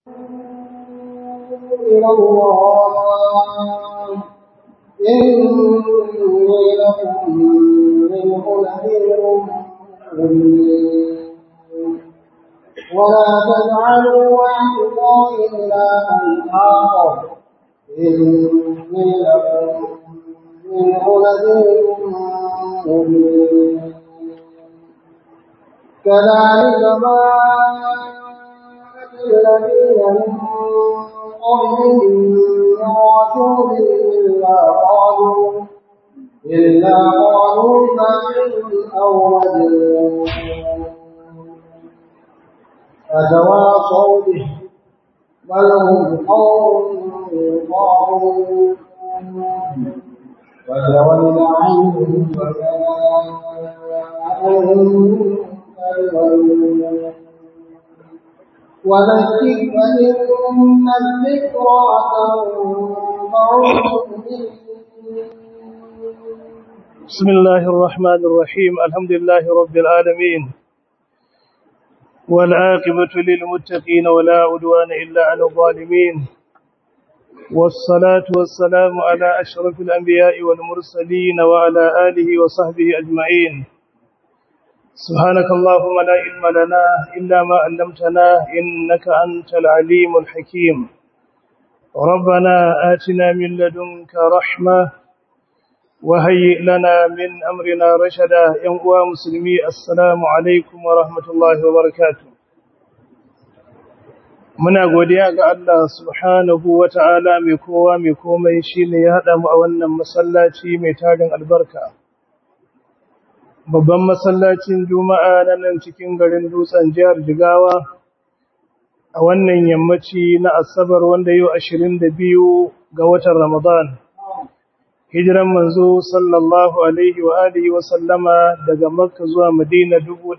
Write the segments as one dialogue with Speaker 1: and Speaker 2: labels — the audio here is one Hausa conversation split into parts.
Speaker 1: إلى الله إني لكم منه نذير مبين ولا تجعلوا وعد الله إلها آخر إني لكم منه نذير مبين كذلك ما أتى الذين من قبلهم من رسول إلا قالوا ساحر أو مجنون أتواصوا به بل هم قوم طاغون فتول عنهم فما وذكر فإن الذكرى تنفع المؤمنين.
Speaker 2: بسم الله الرحمن الرحيم. الحمد لله رب العالمين والعاقبة للمتقين ولا عدوان إلا على الظالمين والصلاة والسلام على أشرف الأنبياء والمرسلين وعلى آله وصحبه أجمعين. سبحانك اللهم لا علم لنا إلا ما علمتنا إنك أنت العليم الحكيم. ربنا آتنا من لدنك رحمة وهيئ لنا من أمرنا رشدا. يا مسلمي السلام عليكم ورحمة الله وبركاته. muna godiya ga Allah subhanahu wata'ala mai kowa mai komai shine ya hada mu a wannan masallaci mai tarin albarka, babban masallacin Juma'a na nan cikin garin Dutsen jihar Jigawa, a wannan yammaci na Asabar wanda yau 22 ga watan Ramadan. Hijiran manzo sallallahu alaihi wa alihi wa sallama daga Makka zuwa Madina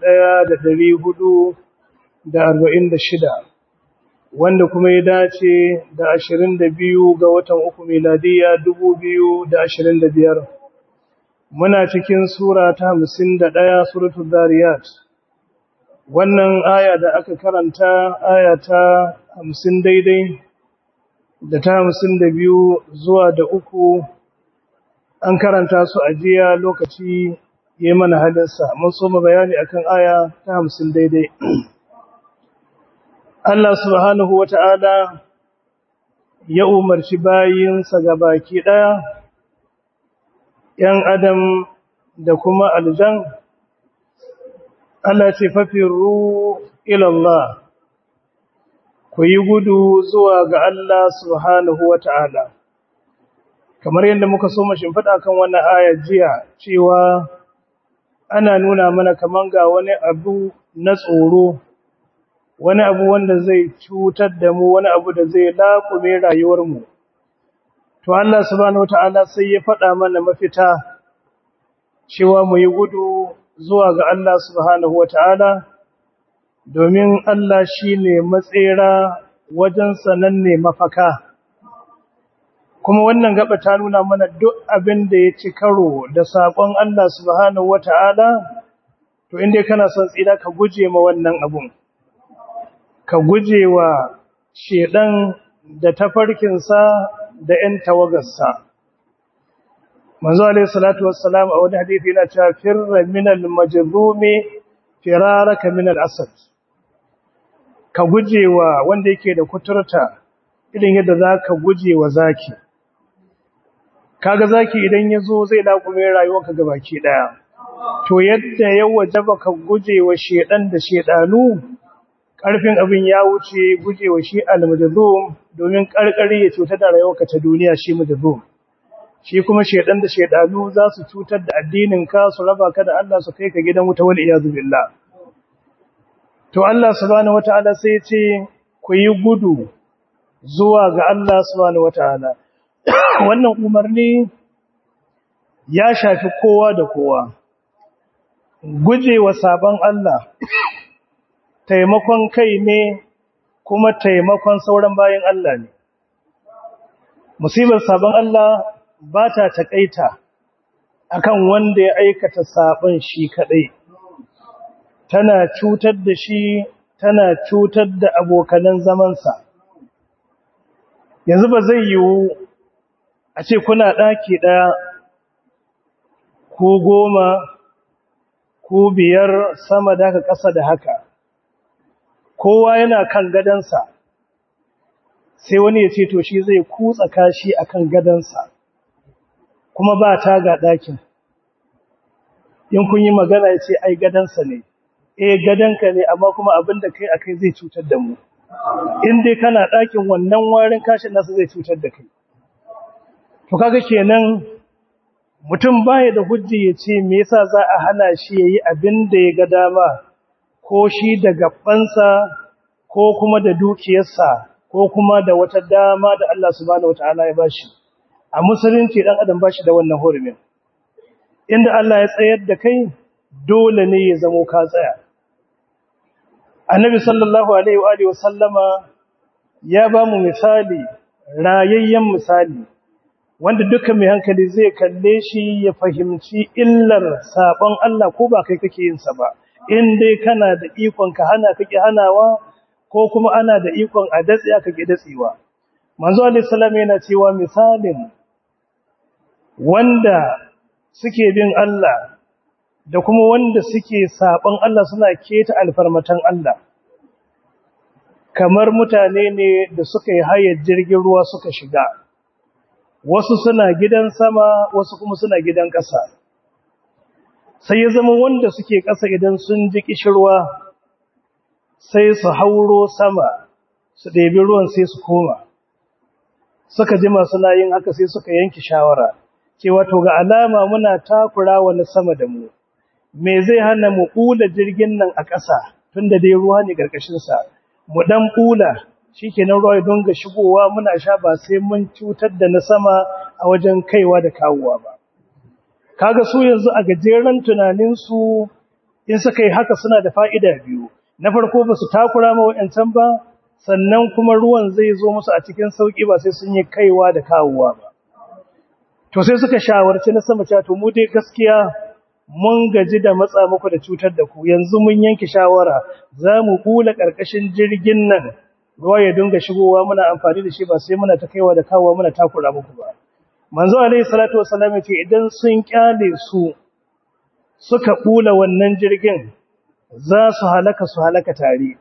Speaker 2: 1446, wanda kuma ya dace da 22 ga watan uku miladiya 2025. Muna cikin sura ta 51 suratul Zariyat. Wannan aya da aka karanta aya ta 50 daidai da ta 52 zuwa da 3 an karanta su a jiya lokaci yayi mana halinsa. Mun so mu bayani akan aya ta 50 daidai. Allah subhanahu wata'ala ya umarci bayinsa gabaki daya, ‘yan adam da kuma aljan, Allah ce fafiru ilallah, ku yi gudu zuwa ga Allah subhanahu wata'ala. Kamar yadda muka so mu shimfiɗa kan wannan ayar jiya, cewa ana nuna mana kaman ga wani abu na tsoro, wani abu wanda zai cutar da mu, wani abu da zai laƙume rayuwarmu. To Allah subhanahu wata'ala sai ya faɗa mana mafita, cewa mu yi gudu zuwa ga Allah subhanahu wata'ala, domin Allah shine matsera, wajen sananne mafaka. Kuma wannan gaba ta nuna mana duk abin da ya ci karo da saƙon Allah subhanahu wata'ala, to inda kana son tsira ka guje ma wannan abun, ka guje wa shedan da tafarkinsa da ‘yan tawagarsa. Manzo alaihi salatu wassalam a wani hadisi yana cewa firra minal majzumi firaraka minal asad. Ka guje wa wanda yake da kuturta irin yadda zaka guje wa zaki. Kaga zaki idan yazo zai laƙume rayuwarka gabaki daya. To yadda ya wajaba ka guje wa shedan da shedanu, ƙarfin abin ya wuce gujewa shi al-majzum, domin ƙarƙari ya cutar da rayuwarka ta duniya shi majzum. Shi kuma shedan da shedanu za su cutar da addininka, su raba ka da Allah, su kai ka gidan wuta wal iyazu billah. To Allah subhanahu wataala sai ya ce ku yi gudu zuwa ga Allah subhanahu wataala. Wannan umarni ya shafi kowa da kowa. Gujewa sabon Allah taimakon kai ne, kuma taimakon sauran bayan Allah ne. Musibar sabon Allah ba ta taƙaita akan wanda ya aikata sabon shi kaɗai, tana cutar da shi, tana cutar da abokanan zamansa, yanzu ba zai yiwu a ce kuna ɗaki ɗaya ko 10 ko 5 sama da haka ƙasa da haka, kowa yana kan gadansa, sai wani ya ce to shi zai kutsa kashi akan gadansa kuma ba taga ɗakin. In kun yi magana ya ce ai gadansa ne, gadanka ne, amma kuma abin da kai akai zai cutar da mu. In dai kana ɗakin wannan warin kashin nasa zai cutar da kai. To kaga kenan mutum baya da hujji ya ce me yasa za a hana shi yayi abin da ya ga dama, ko shi da gabansa ko kuma da dukiyarsa ko kuma da wata dama da Allah subhanahu wataala ya bashi. A musulunci dan adam bashi da wannan hurumin. Inda Allah ya tsayar da kai dole ne ya zamo ka tsaya. Annabi sallallahu alaihi wa alihi wasallama ya ba mu misali, rayayyen misali, wanda dukkan mai hankali zai kalle shi ya fahimci illar sabon Allah ko ba kai kake yin sa ba. In dai kana da ikon ka hana kake hanawa, ko kuma ana da ikon a datse aka ki datsewa. Manzo alaihi salam yana cewa misalin wanda suke bin Allah da kuma wanda suke saban Allah suna keta alfarmatan Allah, kamar mutane ne da suka yi hayar jirgin ruwa suka shiga, wasu suna gidan sama wasu kuma suna gidan ƙasa. Sai ya zama wanda suke ƙasa idan sun ji kishirwa sai su hauro sama su ɗebi ruwan sai su koma. Suka jima suna yin haka sai suka yanki shawara cewa to ga alama muna takura wani sama da mu, me zai hana mu ƙula jirgin nan a ƙasa tunda dai ruwa ne ƙarƙashinsa, mu ɗan ƙula shikenan ruwa ya dinga shigowa muna sha ba sai mun cutar da na sama a wajen kaiwa da kawowa ba. Kaga su yanzu a gajeren tunaninsu in suka yi haka suna da fa'ida biyu. Na farko ba su takura ma wa'yancan ba, sannan kuma ruwan zai zo musu a cikin sauƙi ba sai sun yi kaiwa da kawowa ba. To sai suka shawarci na sama cewa to mu dai gaskiya mun gaji da matsa muku da cutar da ku, yanzu mun yanke shawara za mu ƙula ƙarƙashin jirgin nan ruwa ya dinga shigowa muna amfani da shi ba sai muna ta kaiwa da kawowa muna takura muku ba. Manzo alaihi salatu wassalam ce idan sun kyale su suka ƙula wannan jirgin za su halaka tare.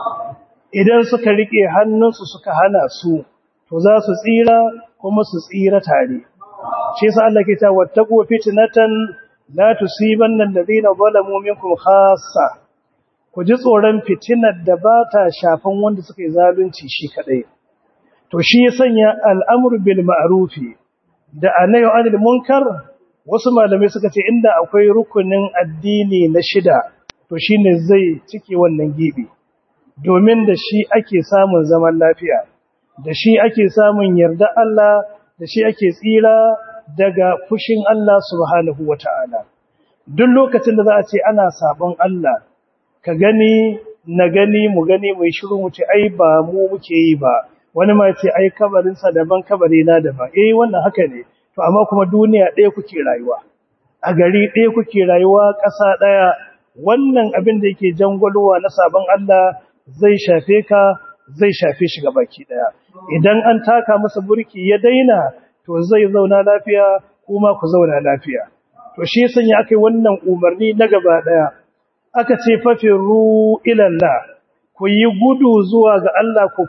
Speaker 2: Idan suka rike hannunsu suka hana su to za su tsira kuma su tsira tare. Shi yasa Allah ke cewa wattaqu fitnatan la tusibanna alladhina zalamu minkum khassa. Ku ji tsoron fitinar da ba ta shafan wanda suka yi zalunci shi kadai. To shi ya sanya al'amru bil ma'rufi da annahi anil munkar, wasu malamai suka ce inda akwai rukunin addini na 6 to shine zai cike wannan gibi, domin da shi ake samun zaman lafiya, da shi ake samun yarda Allah, da shi ake tsira daga fushin Allah subhanahu wata'ala. Duk lokacin da za a ce ana sabon Allah, ka gani na gani mu gani mai shiru mu ce ai ba mu muke yi ba, wani ma ce ai kabarinsa daban kabari na daban. Wannan haka ne, to amma kuma duniya ɗaya kuke rayuwa, a gari ɗaya kuke rayuwa, ƙasa ɗaya. Wannan abin da yake jangwalowa na sabon Allah zai shafe ka, zai shafe shi gabaki ɗaya. Idan an taka masa burki ya daina to zai zauna lafiya kuma ku zauna lafiya. To shi sanya aka yi wannan umarni na gaba ɗaya, aka ce fafiru ilallah, ku yi gudu zuwa ga Allah, ku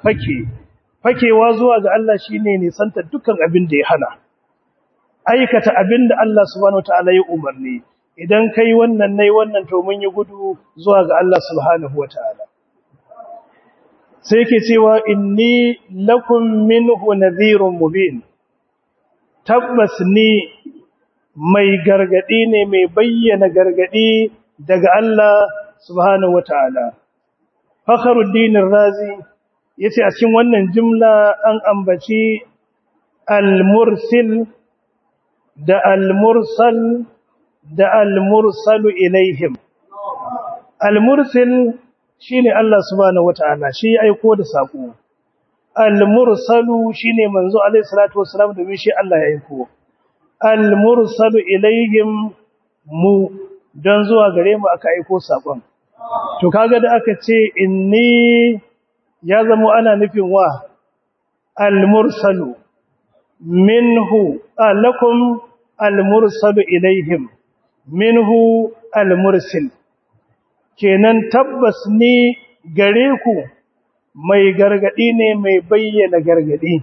Speaker 2: fakewa zuwa ga Allah shine nisanta dukkan abin da ya hana, aikata abin da Allah subhanahu wataala ya umarni. Idan kai wannan nayi wannan to mun yi gudu zuwa ga Allah subhanahu wataala. Sai yake cewa inni lakum minhu nadhirun mubin, tabbas ni mai gargadi ne, mai bayyana gargadi daga Allah subhanahu wataala. Fakhruddin Razi yace a cikin wannan jumla an ambaci al-mursil da al-mursal da al-mursalu ilaihim. Al-mursil shine Allah subhanahu wataala, shi aiko da sako. Al-mursalu shine manzo alaihi salatu wassalam, domin shi Allah ya aiko. Al-mursalu ilaihim mu, dan zuwa gare mu aka aiko sakon. To kaga da aka ce inni ya zama ana nufin wa al-mursalu minhu lakum al-mursalu ilaihim minhu al-mursil kenan tabbas ni gare ku mai gargadi ne mai bayyana gargadi.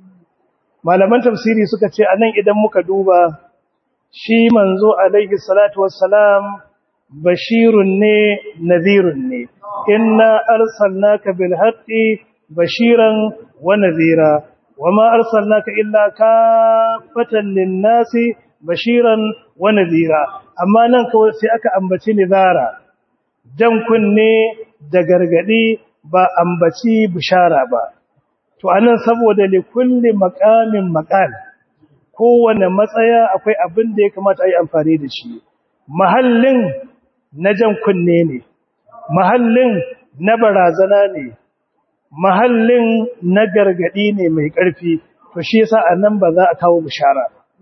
Speaker 2: Malaman tafsiri suka ce anan idan muka duba shi manzo alaihi salatu wassalam bashirun ne nadhirun ne, inna arsalnaka bil haqqi bashiran wa nadhira wama arsalnaka illa kaffatan lin nasi bashiran wa nadhira. Amma nan kawai sai aka ambaci nizara, jan kunne da gargadi, ba ambaci bishara ba. To anan saboda li kulli maqamin maqal, kowane matsaya akwai abin da ya kamata a yi amfani da shi. Mahallin na jan kunne ne, mahallin na barazana ne, mahallin na gargadi ne mai ƙarfi, to shi yasa anan ba za a kawo bishara.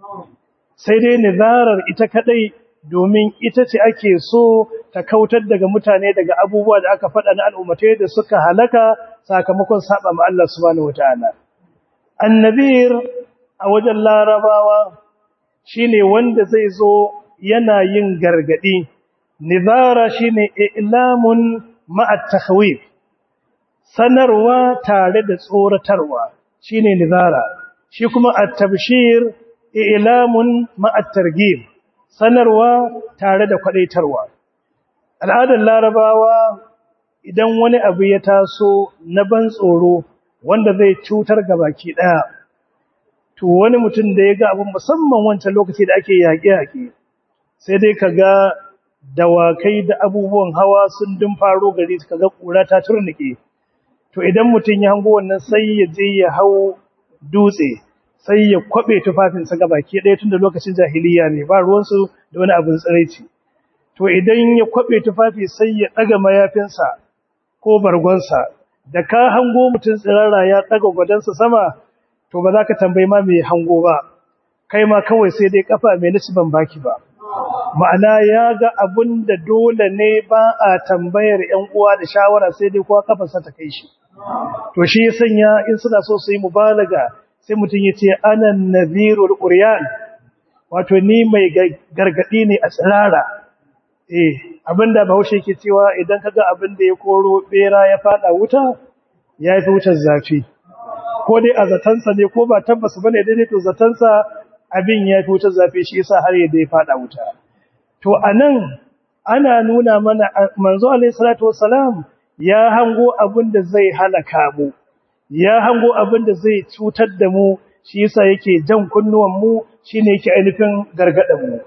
Speaker 2: Sai dai nizarar ita kadai, domin ita ce ake so ta kautar daga mutane daga abubuwa da aka faɗa na al'ummatai da suka halaka sakamakon saba ma Allah subhanahu wataala. Annabir a wajen larabawa shine wanda zai zo yana yin gargadi, nizara shine ilamun ma'a takhwif, sanarwa tare da tsoratarwa shine nizara. Shi kuma at-tabshir ilamun ma'a targhib, sanarwa tare da kwadaitarwa. Al'adar larabawa idan wani abu ya taso na ban tsoro wanda zai cutar ga baki daya, to wani mutum da ya ga abin musamman wancan lokaci da ake yaƙe-yaƙe, sai dai ka ga dawakai da abubuwan hawa sun faro gari, ka ga ƙura ta turnike. To idan mutum ya hango wannan sai ya je ya hau dutse, sai ya kwaɓe tufafinsa ga baki ɗaya tun da lokacin jahiliya ne, ba ruwansu da wani abin tsiraici. To idan ya kwaɓe tufafi sai ya ɗaga mayafinsa ko bargonsa, da ka hango mutum tsirara ya ɗaga gwadonsa sama, to ba za ka tambayi ma mai hango ba, kai ma kawai sai dai kafa mai naci ban baki ba. Ma'ana ya ga abun da dole ne ba a tambayar ‘yan uwa da shawara, sai dai kowa kafarsa ta kai shi. To shi ya sanya in suna so su yi mubalaga sai mutum ya ce anan nadhirul uryan, wato ni mai gargadi ne a tsirara. Abinda Bahaushe yake cewa idan kaga abin da ya koro bera ya fada wuta, ya fi wutar zafi. Ko dai a zatansa ne ko ba tabbas bane daidai, to zatansa abin ya fi wutar zafi, shi yasa har yadda ya fada wuta. To anan ana nuna mana manzo alaihi salatu wassalam ya hango abin da zai halaka mu, ya hango abin da zai cutar da mu, shi yasa yake jan kunnuwan mu, shine yake ainihin gargadan mu.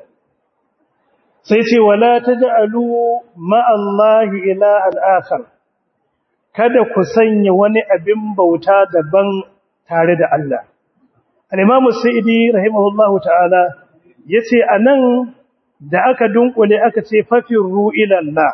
Speaker 2: Sai ce wala taj'alu ma'allahi ilahan akhar, kada ku sanya wani abin bauta daban tare da Allah. Al-Imam Sa'idi rahimahullahu ta'ala yace anan da aka dunkule aka ce fafirru ila Allah,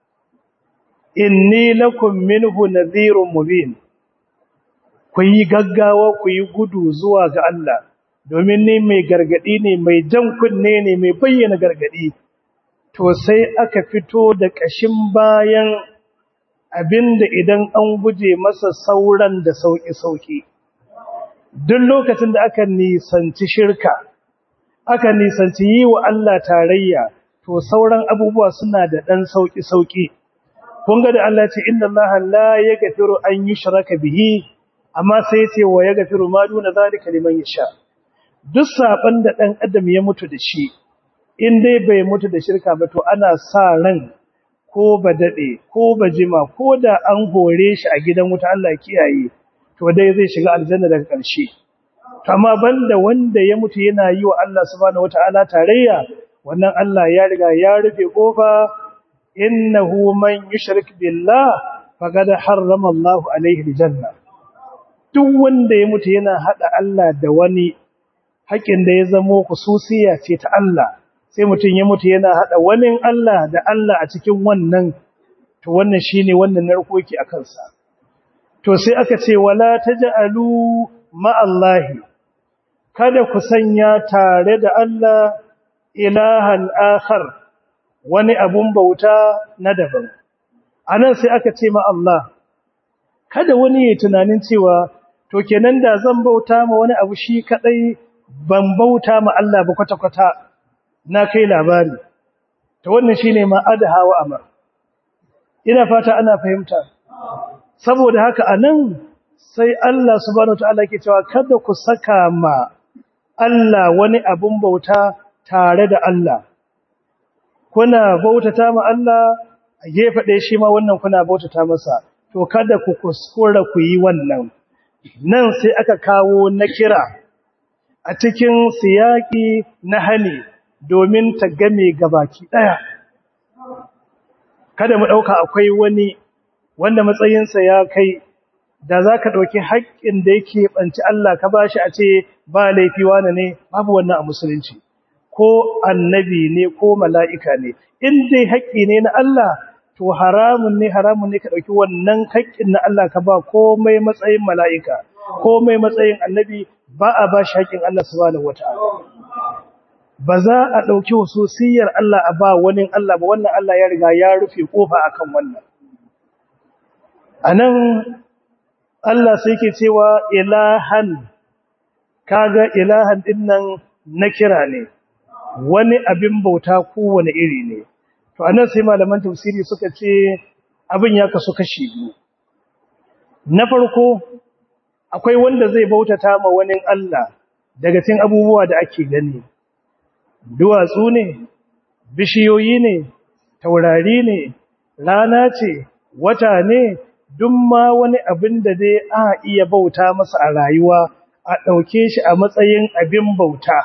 Speaker 2: inni lakum minhu nadhirun mubin, ku yi gaggawa ku yi gudu zuwa ga Allah, domin ni mai gargadi ne, mai jan kunne ne, mai bayyana gargadi. To sai aka fito da ƙashin bayan abinda idan an guje masa sauran da sauƙi-sauƙi. Duk lokacin da aka nisanci shirka, aka nisanci yi wa Allah tarayya, to sauran abubuwa suna da ɗan sauƙi-sauƙi. Kun ga da Allah ce, inna Allah la yaghfiru an yushraka bihi, amma sai ya ce wa yaghfiru ma duna zalika liman yasha. Duk saban da ɗan adam ya mutu da shi, in dai bai mutu da shirka ba, to ana sa ran ko ba daɗe ko ba jima ko da an hore shi a gidan wuta, Allah kiyaye, to dai zai shiga aljanna daga ƙarshe. Amma banda wanda ya mutu yana yi wa Allah subhanahu wataala tarayya, wannan Allah ya riga ya rufe kofa, innahu man yushrik billah faqad harrama Allah alaihi aljanna. Duk wanda ya mutu yana hada Allah da wani, haƙin da ya zamo khususiya ce ta Allah, sai mutum ya mutu yana hada wani Allah da Allah a cikin wannan, to wannan shine wannan narkoki a kansa. To sai aka ce wala taj'alu ma'allahi, kada ku sanya tare da Allah ilahan akhar, wani abun bauta na daban. Anan sai aka ce ma Allah, kada wani ya tunanin cewa to kenan da zan bauta ma wani abu shi kadai ban bauta ma Allah ba kwata-kwata na kai labari to wannan shine ma adha wa amr ina fata ana fahimta saboda haka anan sai Allah subhanahu wataala ke cewa kada ku saka ma Allah wani abun bauta tare da Allah kuna bautata ma Allah a gefe ɗaya shi ma wannan kuna bautata masa to kada ku kuskura ku yi wannan nan sai aka kawo na kira a cikin siyaki na hani domin ta game gabaki ɗaya kada mu ɗauka akwai wani wanda matsayinsa ya kai da za ka ɗauki haƙƙin da yake ɓanci Allah ka ba shi a ce ba laifi wane ne babu wannan a musulunci ko annabi ne ko mala'ika ne in dai haƙƙi ne na Allah to haramun ne ka ɗauki wannan haƙƙin na Allah ka ba komai matsayin mala'ika komai matsayin annabi ba a ba shi haƙƙin Allah subhanahu wata'ala ba za a ɗauki hususiyar Allah a ba wani Allah ba wannan Allah ya riga ya rufe ƙofa akan wannan anan Allah sai ke cewa ilahan kaga ilahan dinnan na kira ne wani abin bauta kowane iri ne to anan sai malaman tafsiri suka ce abin ya kasu kashi biyu na farko akwai wanda zai bautata ma wani Allah daga cikin abubuwa da ake gani duwatsu ne bishiyoyi ne taurari ne rana ce wata ne duk ma wani abin da dai a iya bauta masa a rayuwa a ɗauke shi a matsayin abin bauta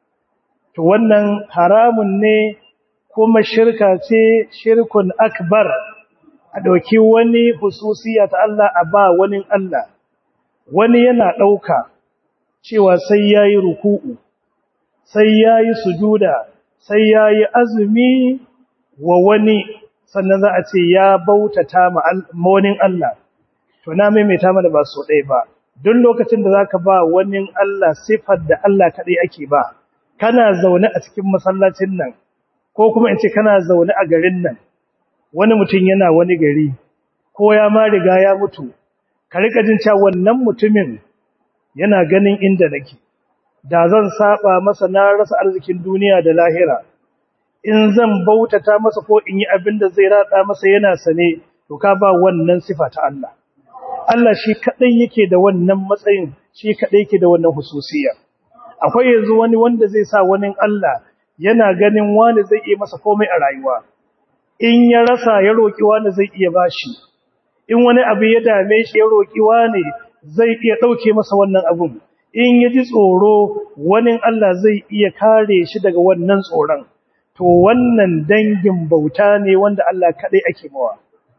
Speaker 2: to wannan haramun ne kuma shirka ce shirkun akbar a ɗauki wani hususiya ta Allah a ba wani Allah wani yana ɗauka cewa sai ya yi ruku'u sai ya yi sujuda sai ya yi azumi wa wani sannan za a ce ya bautata ma wani Allah to na maimaita mana ba so ɗaya ba duk lokacin da zaka ba wani Allah sifar da Allah kaɗai ake ba kana zaune a cikin masallacin nan ko kuma in ce kana zaune a garin nan wani mutum yana wani gari ko ya ma riga ya mutu ka rika jin cewa wannan mutumin yana ganin inda nake da zan saba masa na rasa arzikin duniya da lahira in zan bautata masa ko in yi abin da zai ratsa masa yana sane to ka ba wannan sifa ta Allah Allah shi kadai yake da wannan matsayin shi kadai yake da wannan hususiya akwai yanzu wani wanda zai sa wani Allah yana ganin wani zai iya masa komai a rayuwa in ya rasa ya roki wani zai iya bashi in wani abu ya dame shi ya roki wani zai iya dauke masa wannan abun in ya ji tsoro wani Allah zai iya kare shi daga wannan tsoron to wannan dangin bauta ne wanda Allah kadai ake mawa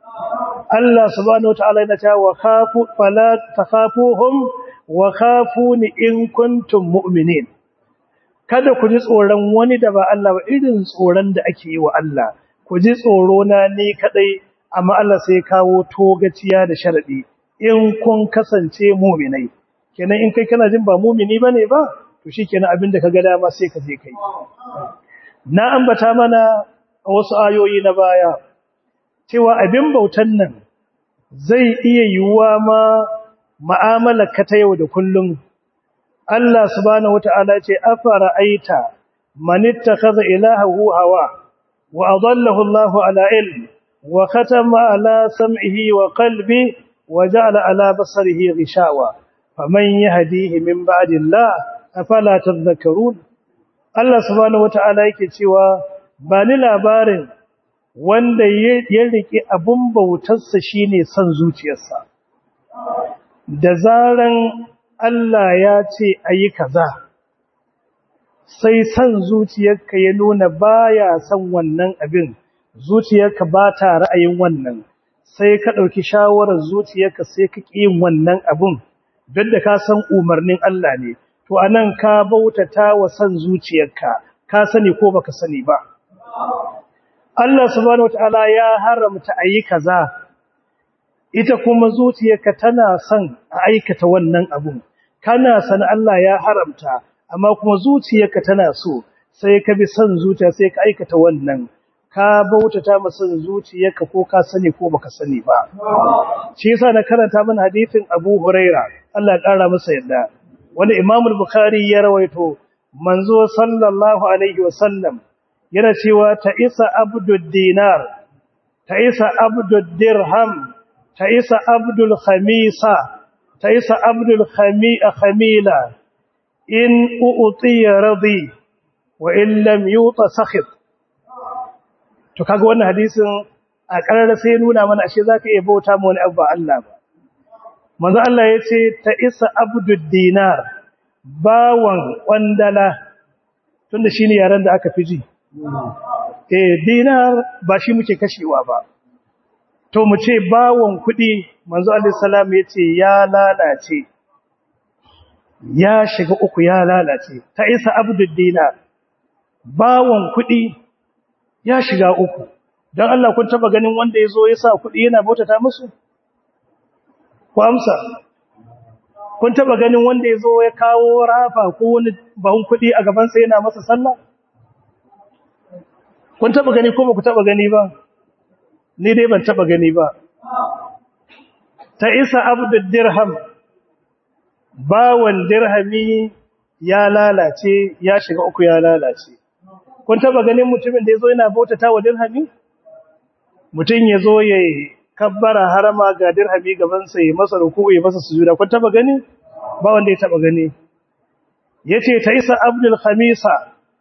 Speaker 2: Allah subhanahu wataala yana cewa khafu fala takhafuhum wa khafuni in kuntum mu'minin kada ku ji tsoron wani da ba Allah ba irin tsoron da ake yi wa Allah ku ji tsoro na ne kadai amma Allah sai kawo togaciya da sharadi in kun kasance mu'minai kenan in kai kana jin ba mu'mini bane ba to shikenan abinda kaga dama sai ka je kai na ambata mana a wasu ayoyi na baya cewa abin bautan nan zai iya yiwuwa ma mu'amalar ka ta yau da kullum Allah subhanahu wata'ala ce afara aita man ittakhadha ilahahu hawa wa adallahu Allahu ala ilm wa khatama ala sam'ihi wa qalbi wa ja'ala ala basarihi ghishawa faman yahdihi min ba'di Allah afala tadhakkarun Allah subhanahu wata'ala yake cewa ba ni labarin wanda ya rike abun bautarsa shine son zuciyarsa da zaran Allah ya ce ayi kaza sai son zuciyarka ya nuna baya son wannan abin zuciyarka ba ta ra'ayin wannan sai ka dauki shawarar zuciyarka sai ka ki yin wannan abun duk da ka san umarnin Allah ne to anan ka bautata wa san zuciyarka ka sani ko baka sani ba Allah subhanahu wataala ya haramta ayi kaza ita kuma zuciyarka tana son a aikata wannan abun kana san Allah ya haramta amma kuma zuciyarka tana so sai ka bi san zuciya sai ka aikata wannan ka bautata ma san zuciyarka ko ka sani ko baka sani ba shi yasa na karanta mana hadisin Abu Huraira Allah ya ƙara masa yadda wanda Imam al-Bukhari ya rawaito manzo sallallahu alaihi wasallam yana cewa ta isa abdud dinar ta isa abdud dirham ta isa abdul khamisa ta isa abdul khamila in u'tiya radi wa in lam yuta sakhit to kaga wannan hadisin a ƙarar sai nuna mana ashe zaka iya bauta ma wani abu ba Allah ba manzo Allah yace ta isa abdud dinar bawan kwandala tunda shine yaran da aka fi ji dinar ba shi muke kashewa ba to mu ce bawon kuɗi manzo alaihi salam yace ya lalace ya shiga uku ya lalace ta isa abdud dinar bawon kuɗi ya shiga uku dan Allah kun taba ganin wanda yazo ya sa kuɗi yana bautata musu ku amsa kun taba ganin wanda yazo ya kawo rafa ko wani bahun kuɗi a gaban sa yana masa sallah kun taba gani ko ba ku taba gani ba ni dai ban taba gani ba ta isa abdud dirham bawan dirhami ya lalace ya shiga uku ya lalace kun taba ganin mutumin da yazo yana bautata wa dirhami mutum yazo yayi kabbara harama ga dirhami gaban sa yayi masa ruku'u yayi masa sujuda kun taba gani ba wanda ya taba gani yace ta isa abdul khamisa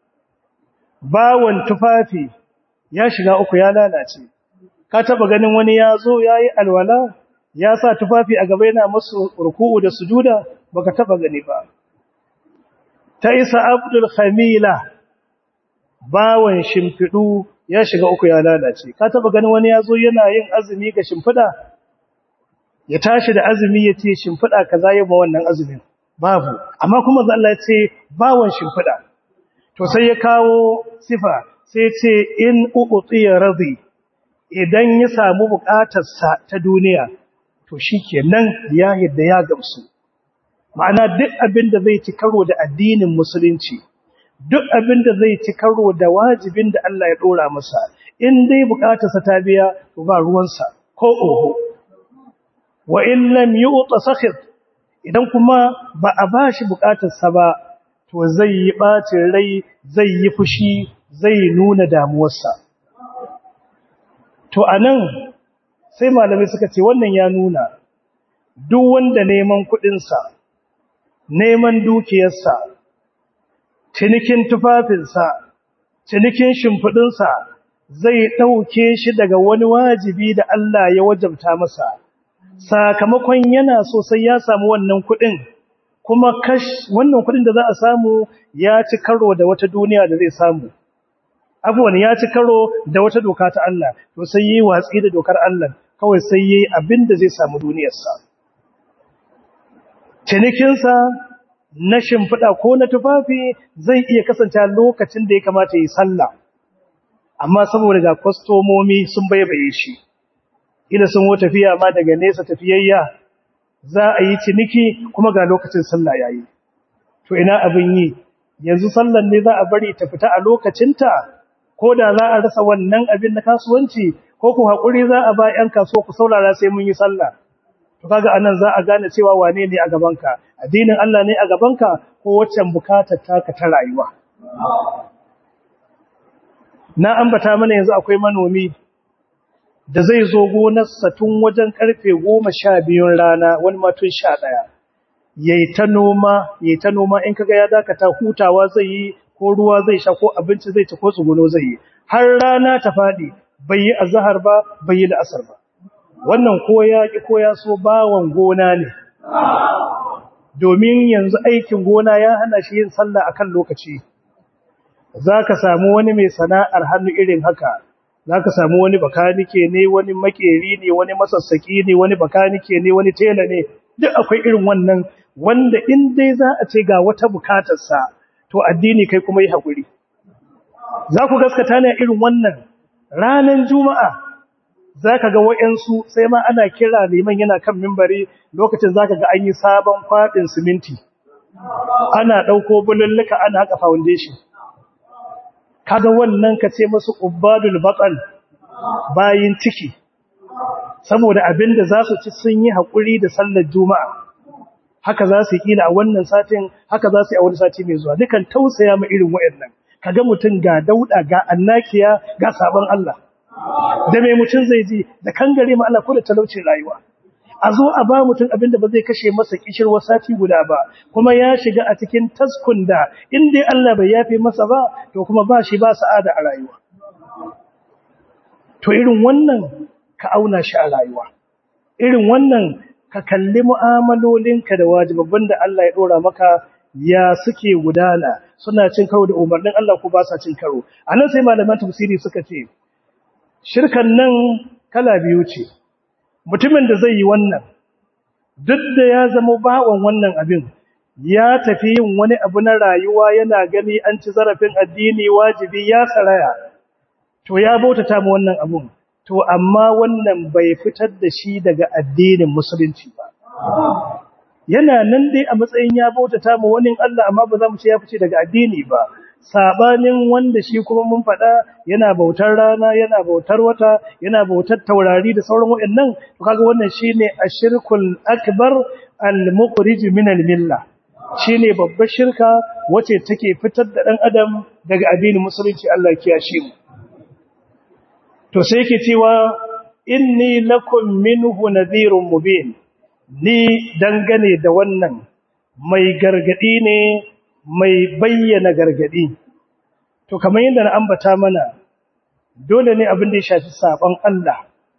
Speaker 2: bawan tufafi ya shiga uku ya lalace ka taba ganin wani yazo yayi alwala ya sa tufafi a gaba yana masa ruku'u da sujuda baka taba gani ba ta isa abdul khamila bawan shimfidu ya shiga uku ya lalace ka taba ganin wani yazo yana yin azumi ga shimfida ya tashi da azumi yace shimfida kaza yayin wannan azumin babu amma kuma Allah ya ce bawan shimfida to sai ya kawo sifa sai ce in uqtiya radi idan ya samu bukatar sa ta duniya to shikenan ya yadda ya gamsu ma'ana duk abin da zai ci karo da addinin musulunci duk abin da zai ci karo da wajibin da Allah ya dora masa in dai bukatarsa ta biya to ba ruwansa ko oho wa in lam yu'ta sakhit idan kuma ba a bashi bukatarsa ba to zai yi bacin rai zai yi fushi zai nuna damuwarsa to anan sai malamai suka ce wannan ya nuna duk wanda neman kudinsa neman dukiyarsa cinikin tufafinsa cinikin shimfidinsa zai dauke shi daga wani wajibi da Allah ya wajabta masa sakamakon yana so sai ya samu wannan kudin kuma wannan kudin da za a samu ya ci karo da wata duniya da zai samu abuwan ya ci karo da wata doka ta Allah to sai yi watsi da dokar Allah kawai sai yi abinda zai samu duniyarsa cinikinsa na shimfiɗa ko na tufafi zai iya kasance lokacin da ya kamata yi sallah amma saboda ga kwastomomi sun baibaye shi ila sun wo tafiya ma daga nesa tafiyayya za a yi ciniki kuma ga lokacin sallah yayi to ina abin yi yanzu sallan ne za a bari ta fita a lokacinta ko da za a rasa wannan abin na kasuwanci ko ku hakuri za a ba ƴan kasuwa ku saurara sai mun yi sallah to kaga anan za a gane cewa wane ne a gabanka addinin Allah ne a gabanka ko waccan bukatar taka ta rayuwa na ambata mana yanzu akwai manomi da zai zo gonarsa tun wajen karfe 12 rana wani ma tun 11 yayi ta noma in kaga ya dakata hutawa zai yi ko ruwa zai sha ko abinci zai ci ko tsuguno zai yi har rana ta fadi bai yi azhar ba bai yi la'asar ba wannan ko ya ki ko ya so bawon gona ne domin yanzu aikin gona ya hana shi yin sallah akan lokaci zaka samu wani mai sana'ar hannu irin haka zaka samu wani bakanike ne wani makeri ne wani masassaki ne wani bakanike ne wani tela ne duk akwai irin wannan wanda in dai za a ce ga wata bukatar sa to addini kai kuma yi hakuri za ku gaskata ne irin wannan ranan juma'a zaka ga wayansu sai ma ana kira liman yana kan minbari lokacin zaka ga an yi sabon kwadin siminti ana dauko bululluka ana haka foundation kaga wannan kace musu ubadul baqal bayin ciki saboda abinda za su ci sun yi hakuri da sallar juma'a haka za su yi kila a wannan satin, haka za su yi a wani sati mai zuwa. Dukan tausaya ma irin waɗannan. Kaga mutum ga dauda, ga annakiya, ga sabon Allah. Da mai mutum zai ji da kangare ma Allah ko da talaucin rayuwa. A zo a ba mutum abin da ba zai kashe masa kishirwa sati guda ba, kuma ya shiga a cikin taskun da in dai Allah bai yafe masa ba, to kuma ba shi ba sa'ada a rayuwa. To irin wannan ka auna shi a rayuwa. Irin wannan ka kalli mu'amalolinka da wajibabban da Allah ya dora maka ya suke gudana, suna cin karo da umarnin Allah ko ba sa cin karo. A nan sai malaman tafsiri suka ce, shirkan nan kala biyu ce. Mutumin da zai yi wannan, duk da ya zama bawan wannan abin, ya tafi yin wani abu na rayuwa yana gani an ci zarafin addini wajibi ya saraya, to ya bautata mu wannan abun, to amma wannan bai fitar da shi daga addinin musulunci ba. Yana nan dai a matsayin ya bautata mu wani Allah, amma ba za mu ce ya fice daga addini ba. Sabanin wanda shi kuma mun faɗa yana bautar rana, yana bautar wata, yana bautar taurari da sauran waɗannan, to kaga wannan shine ashirkul akbar al-mukhrij min al-milla. Shine babbar shirka wace take fitar da dan adam daga addinin musulunci. Allah ya kiyashe mu. To sai yake cewa inni lakum minhu nadhirun mubin. Ni dangane da wannan mai gargadi ne, mai bayyana gargadi. To kamar yadda na ambata mana, dole ne abin da ya shafi sabon Allah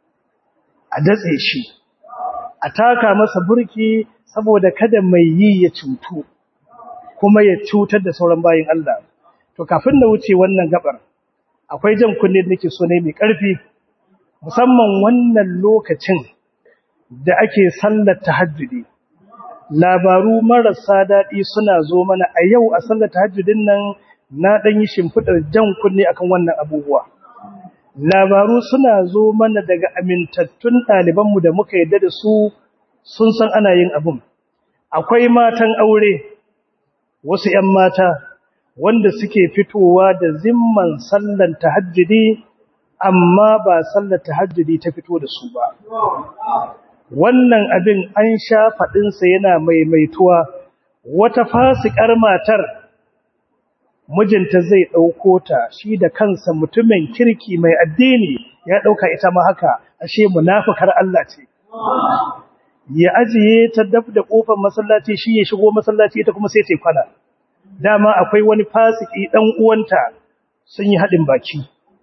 Speaker 2: a datse shi, a taka masa burki saboda kada mai yi ya cutu kuma ya cutar da sauran bayin Allah. To kafin na wuce wannan gabar, akwai jan kunne da nake so ne mai ƙarfi, musamman wannan lokacin da ake sallar tahajjudi. Labaru marasa daɗi suna zo mana a yau a sallar tahajjudin nan. Na ɗan yi shimfiɗar jan kunne akan wannan abubuwa. Labaru suna zo mana daga amintattun ɗalibanmu da muka yarda da su, sun san ana yin abun. Akwai matan aure, wasu ‘yan mata, wanda suke fitowa da zimman sallar tahajjudi, amma ba sallar tahajjudi ta fito da su ba. Wannan abin an sha faɗinsa yana maimaituwa. Wata fasikar matar, mijinta zai ɗauko ta, shi da kansa mutumin kirki mai addini ya ɗauka ita ma haka, ashe munafukar Allah ce. Ya ajiye ta dab da ƙofar masallaci, shi ya shigo masallaci, ita kuma sai ta kwana. Dama akwai wani fasiki ɗan uwanta sun yi haɗin baki.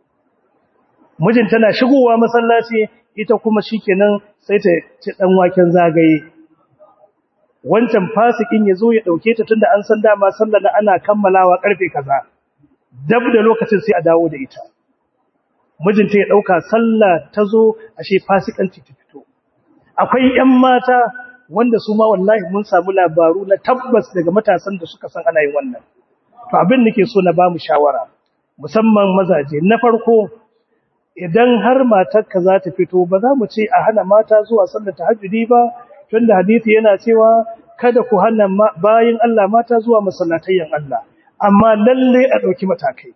Speaker 2: Mijinta na shigowa masallaci, ita kuma shikenan sai ta ci ɗan waken zagaye. Wancan fasikin ya zo ya ɗauke ta tunda an san dama sallar ana kammalawa ƙarfe kaza, dab da lokacin sai a dawo da ita. Mijinta ya ɗauka sallah ta zo, ashe fasikanci ta fito. Akwai ‘yan mata wanda su ma wallahi mun samu labaru na tabbas daga matasan da suka san ana yin wannan. To abin nake so na ba mu shawara, musamman mazaje. Na farko, idan har matarka za ta fito, ba za mu ce a hana mata zuwa sallar tahajjudi ba, tunda hadisi yana cewa kada ku hana bayin Allah mata zuwa masallatayyan Allah, amma lalle a dauki matakai.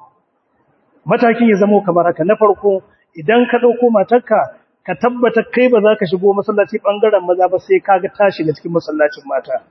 Speaker 2: Matakin ya zama kamar haka. Na farko, idan ka dauko matarka, ka tabbata kai ba za ka shigo masallaci bangaren maza ba sai kaga ta shiga cikin masallacin mata.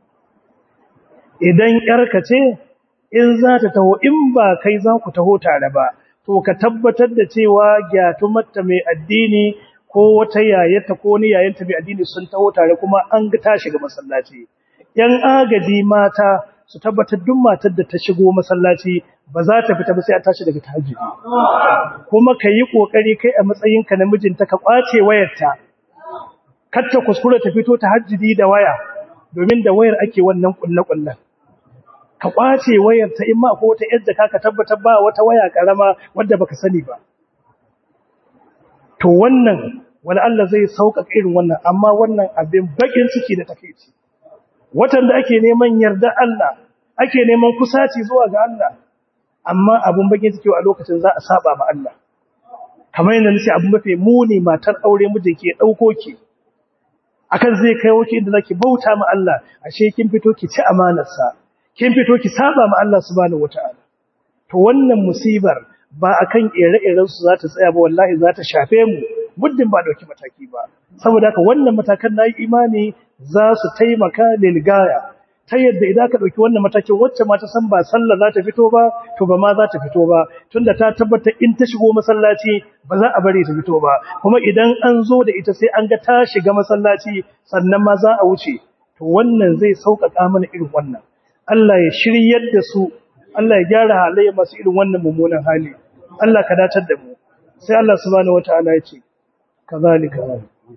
Speaker 2: Idan yarka ce, in za ta taho, in ba kai za ku taho tare ba, to ka tabbatar da cewa gyatumarta mai addini ko wata yayata ko wani yayanta mai addini sun taho tare kuma an ga ta shiga masallaci. Yan agaji mata su tabbatar duk matar da ta shigo masallaci ba za ta fita ba sai a tashi daga tahajjudi. Kuma ka yi kokari kai a matsayinka na mijinta ka kwace wayarta, kar ta kuskura ta fito tahajjudi da waya, domin da wayar ake wannan kullakullan. Ka kwace wayarta, in ma ko wata yadda ka tabbatar ba wata waya karama wanda baka sani ba. To wannan wani Allah zai sauƙaƙa irin wannan, amma wannan abin bakin ciki da takeici. Watan da ake neman yarda Allah, ake neman kusaci zuwa ga Allah, amma abin bakin ciki a lokacin za a saba ma Allah. Kamar yadda nace abin mafi muni, matar aure mijinki ya dauko ki akan zai kai ki inda zaki bauta ma Allah, ashe kin fito ki ci amanarsa, kin fito ki saba ma Allah subhanahu wataala. To wannan musibar ba akan ire-iren su za ta tsaya ba, wallahi za ta shafe mu muddin ba dauki mataki ba. Saboda haka wannan matakan nayi imani za su taimaka lilgaya ta yadda idan ka ɗauki wannan matakin wacce ma ta san ba sallah za ta fito ba to ba ma za ta fito ba tunda ta tabbata in ta shigo masallaci ba za a bari ta fito ba kuma idan an zo da ita sai an ga ta shiga masallaci sannan ma za a wuce to wannan zai sauƙaƙa mana irin wannan Allah ya shiryar da su Allah ya gyara halayya masu irin wannan mummunan hali Allah ka datar da mu sai Allah subhanahu wataala ya ce kazalika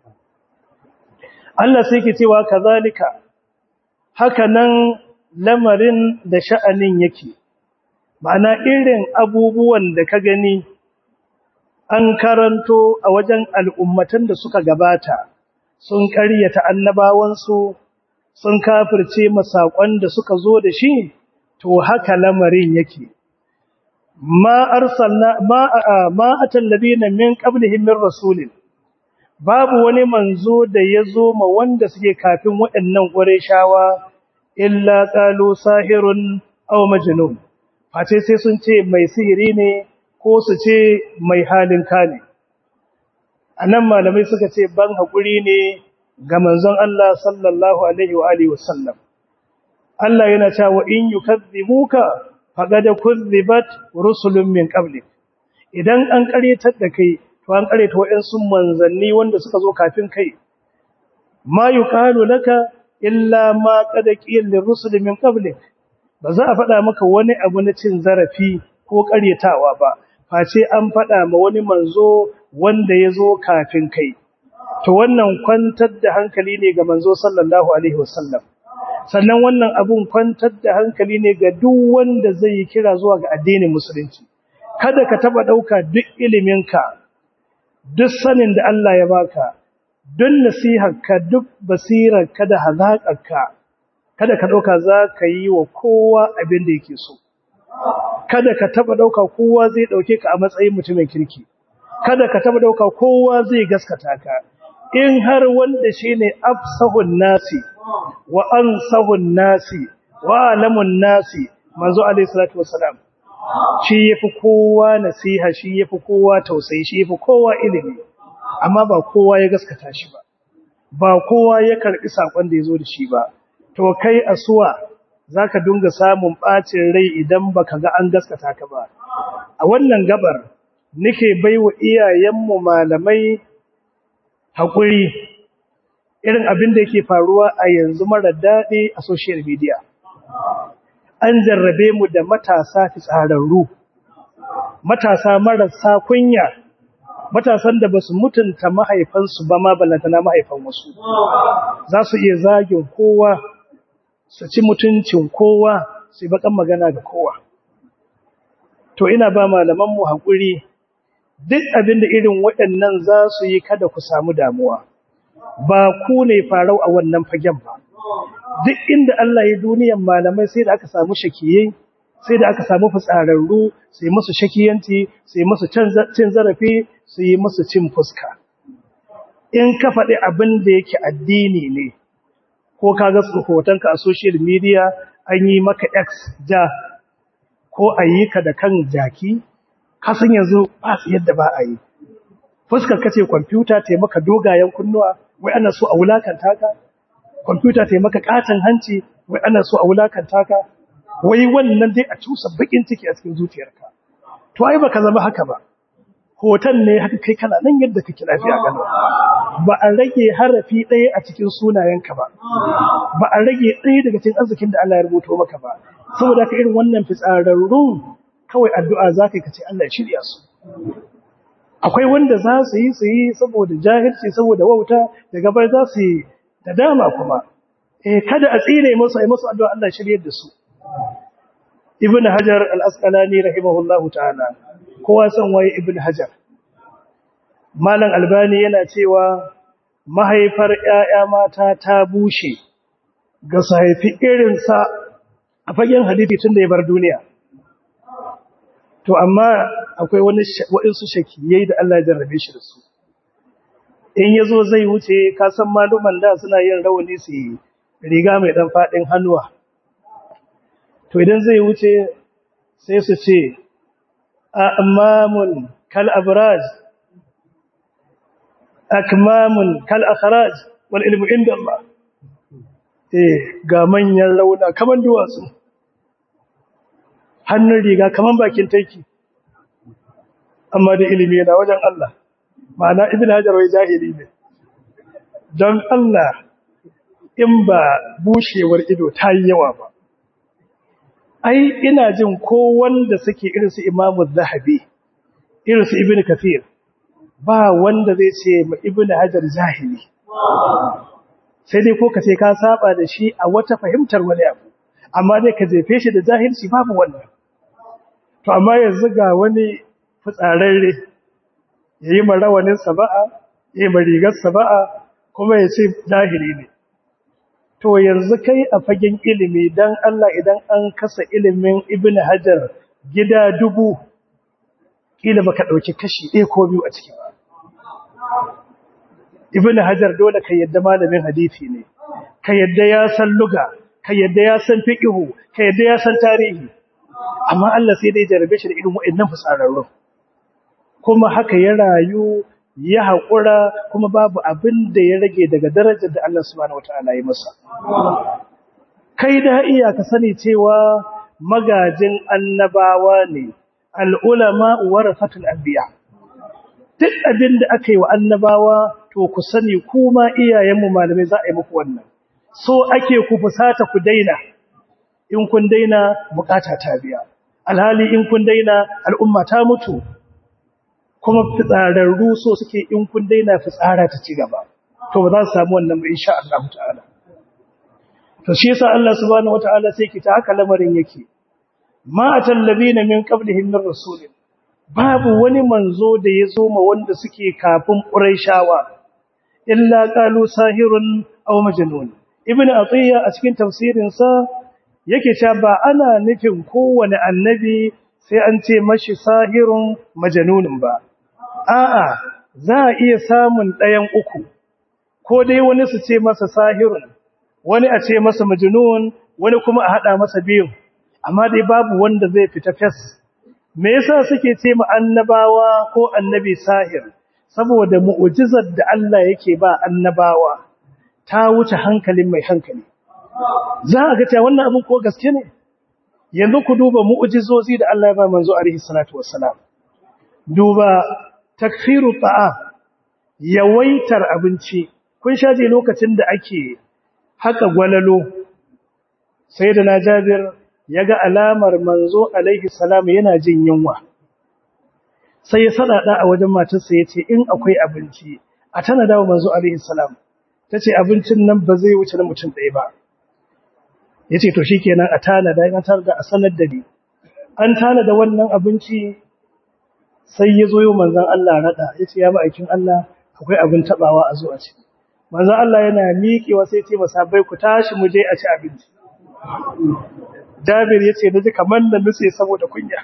Speaker 2: Allah sai ke cewa kazalika haka nan lamarin da sha'anin yake ma'ana irin abubuwan da ka gani an karanto a wajen al'ummatan da suka gabata sun ƙaryata annabawansu sun kafirce masaƙon da suka zo da shi to haka lamarin yake ma atal ladina min qablihim min rasulin babu wani manzo da ya zo ma wanda suke kafin waɗannan Qurayshawa illa qalu sahirun aw majnun face sai sun ce mai sihiri ne ko su ce mai halin kane anan malamai suka ce ban hakuri ne ga manzon Allah sallallahu alaihi wa alihi wasallam Allah yana cewa in yukadzibuka faqad kuzibat rusulun min qablik idan an karetar da kai to an kareta wayansu manzanni wanda suka zo kafin kai ma yuqalu laka illa ma qad qila lirrusul min qablik ba za a faɗa maka wani abu na cin zarafi ko karetawa ba face an faɗa ma wani manzo wanda ya zo kafin kai to wannan kwantar da hankali ne ga manzo sallallahu alaihi wasallam sannan wannan abun kwantar da hankali ne ga duk wanda zai yi kira zuwa ga addinin musulunci kada ka taba dauka duk iliminka duk sanin da Allah ya baka duk nasiharka duk basirarka da hazaƙarka kada ka dauka za ka yi wa kowa abin da yake so kada ka taba dauka kowa zai dauke ka a matsayin mutumin kirki kada ka taba dauka kowa zai gaskata ka in har wanda shine afsahun nasi wa ansahun nasi wa alamun nasi manzo alayhi salatu wassalam shi yafi kowa nasiha shi yafi kowa tausayi shi yafi kowa ilimi amma ba kowa ya gaskata shi ba kowa ya karbi sakon da yazo da shi ba to kai asuwa zaka dinga samun bacin rai idan baka ga an gaskata ka ba a wannan gabar nake baiwa iyayenmu malamai hakuri irin abin da yake faruwa a yanzu mara daɗi a social media an jarrabe mu da matasa fitsararru matasa marasa kunya matasan da basu mutunta mahaifansu ba ma balantana mahaifan wasu za su iya zagin kowa su ci mutuncin kowa su yi bakan magana ga kowa to ina ba malaman mu hakuri duk abin da irin waɗannan za su yi kada ku samu damuwa ba ku ne farau a wannan fagen ba duk inda Allah ya duniyan malamai sai da aka samu shakiyai sai da aka samu fitsararru sai musu shakiyanci sai musu cin zarafi sai musu cin fuska in ka faɗi abin da yake addini ne ko ka ga hotonka a social media an yi maka X ja ko a yi ka da kan jaki kasan yanzu ba su yadda ba a yi fuskar kace kwamfuta ta maka dogayen kunnuwa wai ana so a wulakanta ka kwamfuta ta maka katon hanci wai ana so a wulakanta ka wai wannan dai a cusa bakin ciki a cikin zuciyarka to ai baka zama haka ba hoton ne haka kai kana nan yadda kake lafiya gano ba a rage harafi ɗaya a cikin sunayenka ba ba a rage ɗaya daga cikin arzikin da Allah ya rubuto maka ba saboda ka irin wannan fitsararrun kawai addu'a za ka ce Allah ya shirya su akwai wanda za su yi saboda jahilci saboda wauta daga bai za su yi da dama kuma kada a tsire musu ai musu addu'a Allah ya shiryar da su Ibn Hajar al-Asqalani rahimahullahu ta'ala kowa san waye Ibn Hajar Malam Albani yana cewa mahaifar ƴaƴa mata ta bushe ga su haifi irin sa a fagen hadisi tun da ya bar duniya to amma akwai waɗansu shakiyai da Allah ya jarrabe shi da su in yazo zai wuce ka san maluman da suna yin rawani su yi riga mai dan fadin hannuwa to idan zai wuce sai su ce amamun kal abraj akmamun kal akhraj wal ilmu inda Allah ga manyan rauna kaman duwatsu, hannun riga kaman bakin taiki, amma da ilimi yana wajen Allah. Ma'ana Ibn Hajar wai jahili ne. Don Allah, in ba bushewar ido ta yi yawa ba. Ai, ina jin ko wanda suke irinsu Imamu Zahabi, irinsu Ibn Kathir, ba wanda zai ce ma Ibn Hajar jahili. Sai dai ko ka ce ka saba da shi a wata fahimtar wani abu, amma dai ka jefe shi da jahilci babu wannan. To, amma yanzu ga wani fitsararre, ya yi marawanin saba'a, ya yi marigar saba'a, kuma ya ce jahili ne. To yanzu kai a fagen ilimi don Allah idan an kasa ilimin Ibn Hajar gida 1000, kila baka ɗauki kashi 1 ko 2 a ciki ba. Ibn Hajar dole ka yadda malamin hadisi ne, ka yadda ya san luga, ka yadda ya san fiqhu, ka yadda ya san tarihi. Amma Allah sai dai jarabe shi da irin waɗannan fitsararru. Kuma haka ya rayu, ya haƙura, kuma babu abin da ya rage daga darajar da Allah subhanahu wataala ya masa. Kai da iya ka sani cewa magajin annabawa ne, al'ulama warasatul anbiya. Duk abin da aka yi wa annabawa to ku sani kuma iyayenmu malamai za a yi muku wannan. So ake ku fusata ku daina, in kun daina bukata ta biya. Alhali in kun daina al'umma ta mutu, kuma fitsararru so suke in kun daina fitsara ta ci gaba. To ba za su samu wannan ba insha Allah ta'ala. To shi yasa Allah subhanahu wata'ala sai ki ta haka lamarin yake. Ma atal ladina min qablihim min rasulin. Babu wani manzo da ya zo ma wanda suke kafin Qurayshawa illa qalu sahirun aw majnun. Ibn Atiyya a cikin tafsirin sa yake cewa ba ana nufin kowane annabi sai an ce mashi sahirun majnunun ba. A'a, za a iya samun ɗayan uku. Ko dai wani su ce masa sahirun, wani a ce masa majnun, wani kuma a hada masa biyun. Amma dai babu wanda zai fita fes. Me yasa suke ce mu annabawa ko annabi sahir? Saboda mu'jizar da Allah yake ba annabawa ta wuce hankalin mai hankali. Za a ga cewa wannan abin ko gaske ne? Yanzu ku duba mu'jizozi da Allah ya ba manzo alaihi salatu wassalam. Duba takfiru ta'am, yawaitar abinci. Kun shaje lokacin da ake haka gwalalo, sai da na Jabir ya ga alamar manzo alaihi salam yana jin yunwa. Sai ya sadada a wajen matarsa ya ce in akwai abinci a tana dawo manzo alaihi salam. Ta ce abincin nan ba zai wuce na mutum ɗaya ba. Ya ce to shi kenan a tana da an tana da a sanar da ni. An tana da wannan abinci sai ya zo yau manzan Allah raɗa ya ce ya ma'aikin Allah akwai abin taɓawa a zo a ci. Manzan Allah yana miƙewa sai ce masabai ku tashi mu je a ci abinci. Jabir ya ce na ji kamar da nutse saboda kunya.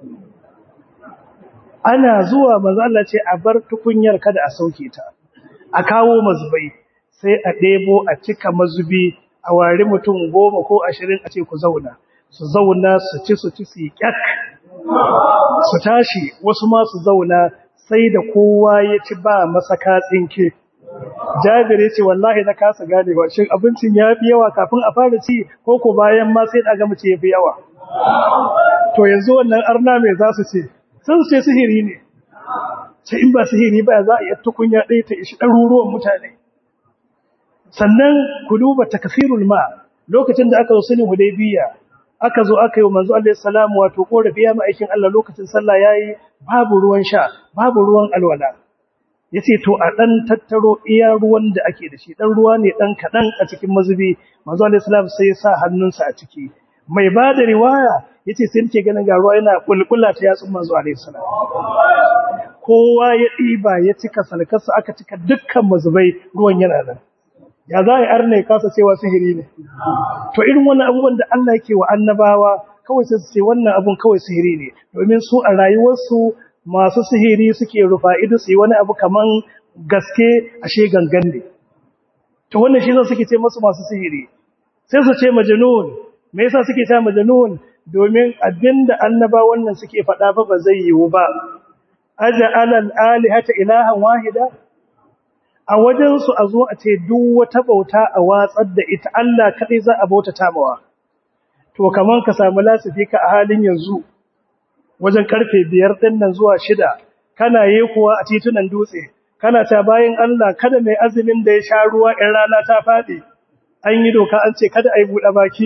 Speaker 2: Ana zuwa manzan Allah ce a bar tukunyar kada a sauke ta. A kawo mazubai sai a ɗebo a cika mazubi a wari mutum 10 ko 20 a ce ku zauna. Su zauna su ci su kyak. Su tashi wasu ma su zauna sai da kowa ya ci ba masaka tsinke. Jabir ya ce wallahi na kasa gane ba shin abincin ya fi yawa kafin a fara ci ko ko bayan ma sai da ga mace ya fi yawa. To yanzu wannan arna mai za su ce sun ce sihiri ne. Sai in ba sihiri ba za a yi tukunya ɗaya ta ishi ɗaruruwan mutane. Sannan ku duba takfirul ma lokacin da aka zo sulhun Hudaybiyya aka zo aka yi manzo Allah sallallahu wato korafi ya ma'aikin Allah lokacin sallah yayi babu ruwan sha babu ruwan alwala yace to a dan tattaro iya ruwan da ake da shi dan ruwa ne dan kadan a cikin mazubi manzo Allah sallallahu sai ya sa hannunsa a ciki mai bada riwaya yace sai nake ganin ga ruwa yana kulkula ta yatsun manzo Allah sallallahu kowa ya diba ya cika salkarsa aka cika dukkan mazubai ruwan yana nan ya za a arne kasa cewa sihiri ne to irin wannan abubuwan da Allah yake wa annabawa kawai sai su ce wannan abun kawai sihiri ne domin su a rayuwarsu masu sihiri suke rufa ido su yi wani abu kaman gaske ashe gangan ne to wannan shi zan suke ce masu sihiri sai su ce majnun me yasa suke ce majnun domin abinda annabawan nan suke faɗa ba zai yiwu ba aja'ala al-alihata ilahan wahida a wajensu a zo a ce duk wata bauta a watsar da ita Allah kaɗai za a bautata mawa. To kaman ka samu lasifika a halin yanzu wajen karfe 5 ɗin nan zuwa 6 kana kuwa a titunan dutse kana ta bayan Allah kada mai azumin da ya sha ruwa in rana ta faɗi an yi doka an ce kada a yi buɗe baki.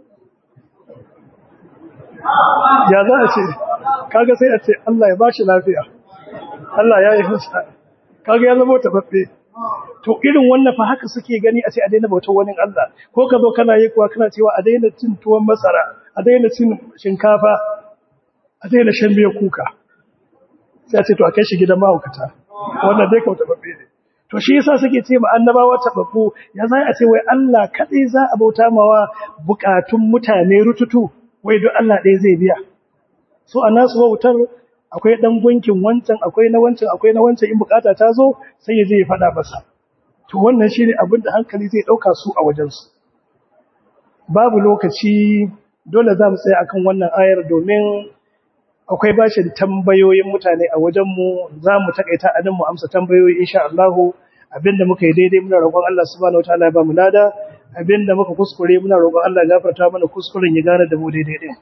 Speaker 2: Ya za a ce kaga sai a ce Allah ya ba shi lafiya, Allah ya yi masa, kaga ya zama tababbe. To irin wannan fa haka suke gani a ce a daina bautar wani Allah, ko ka zo kana kuwa kana cewa a daina cin tuwon masara, a daina cin shinkafa, a daina shan miyar kuka. Sai a ce to a kai shi gidan mahaukata, wannan dai kauta babbe ne. To shi yasa suke ce ma annabawa tababbu, ya za a ce wai Allah kadai za a bauta mawa bukatun mutane rututu, wai duk Allah ɗaya zai biya. So a nasu wautar akwai ɗan gunkin wancan, akwai na wancan, akwai na wancan, in bukata ta zo sai ya je ya faɗa masa. To wannan shi ne abin da hankali zai ɗauka su a wajensu. Babu lokaci dole za mu tsaya akan wannan ayar domin akwai bashin tambayoyin mutane a wajenmu, za mu taƙaita a nan mu amsa tambayoyi insha Allahu. Abinda muka yi daidai muna roƙon Allah subhanahu wataala ya ba mu lada, abinda muka kuskure muna roƙon Allah ya gafarta mana kuskuren ya gane da mu daidai din.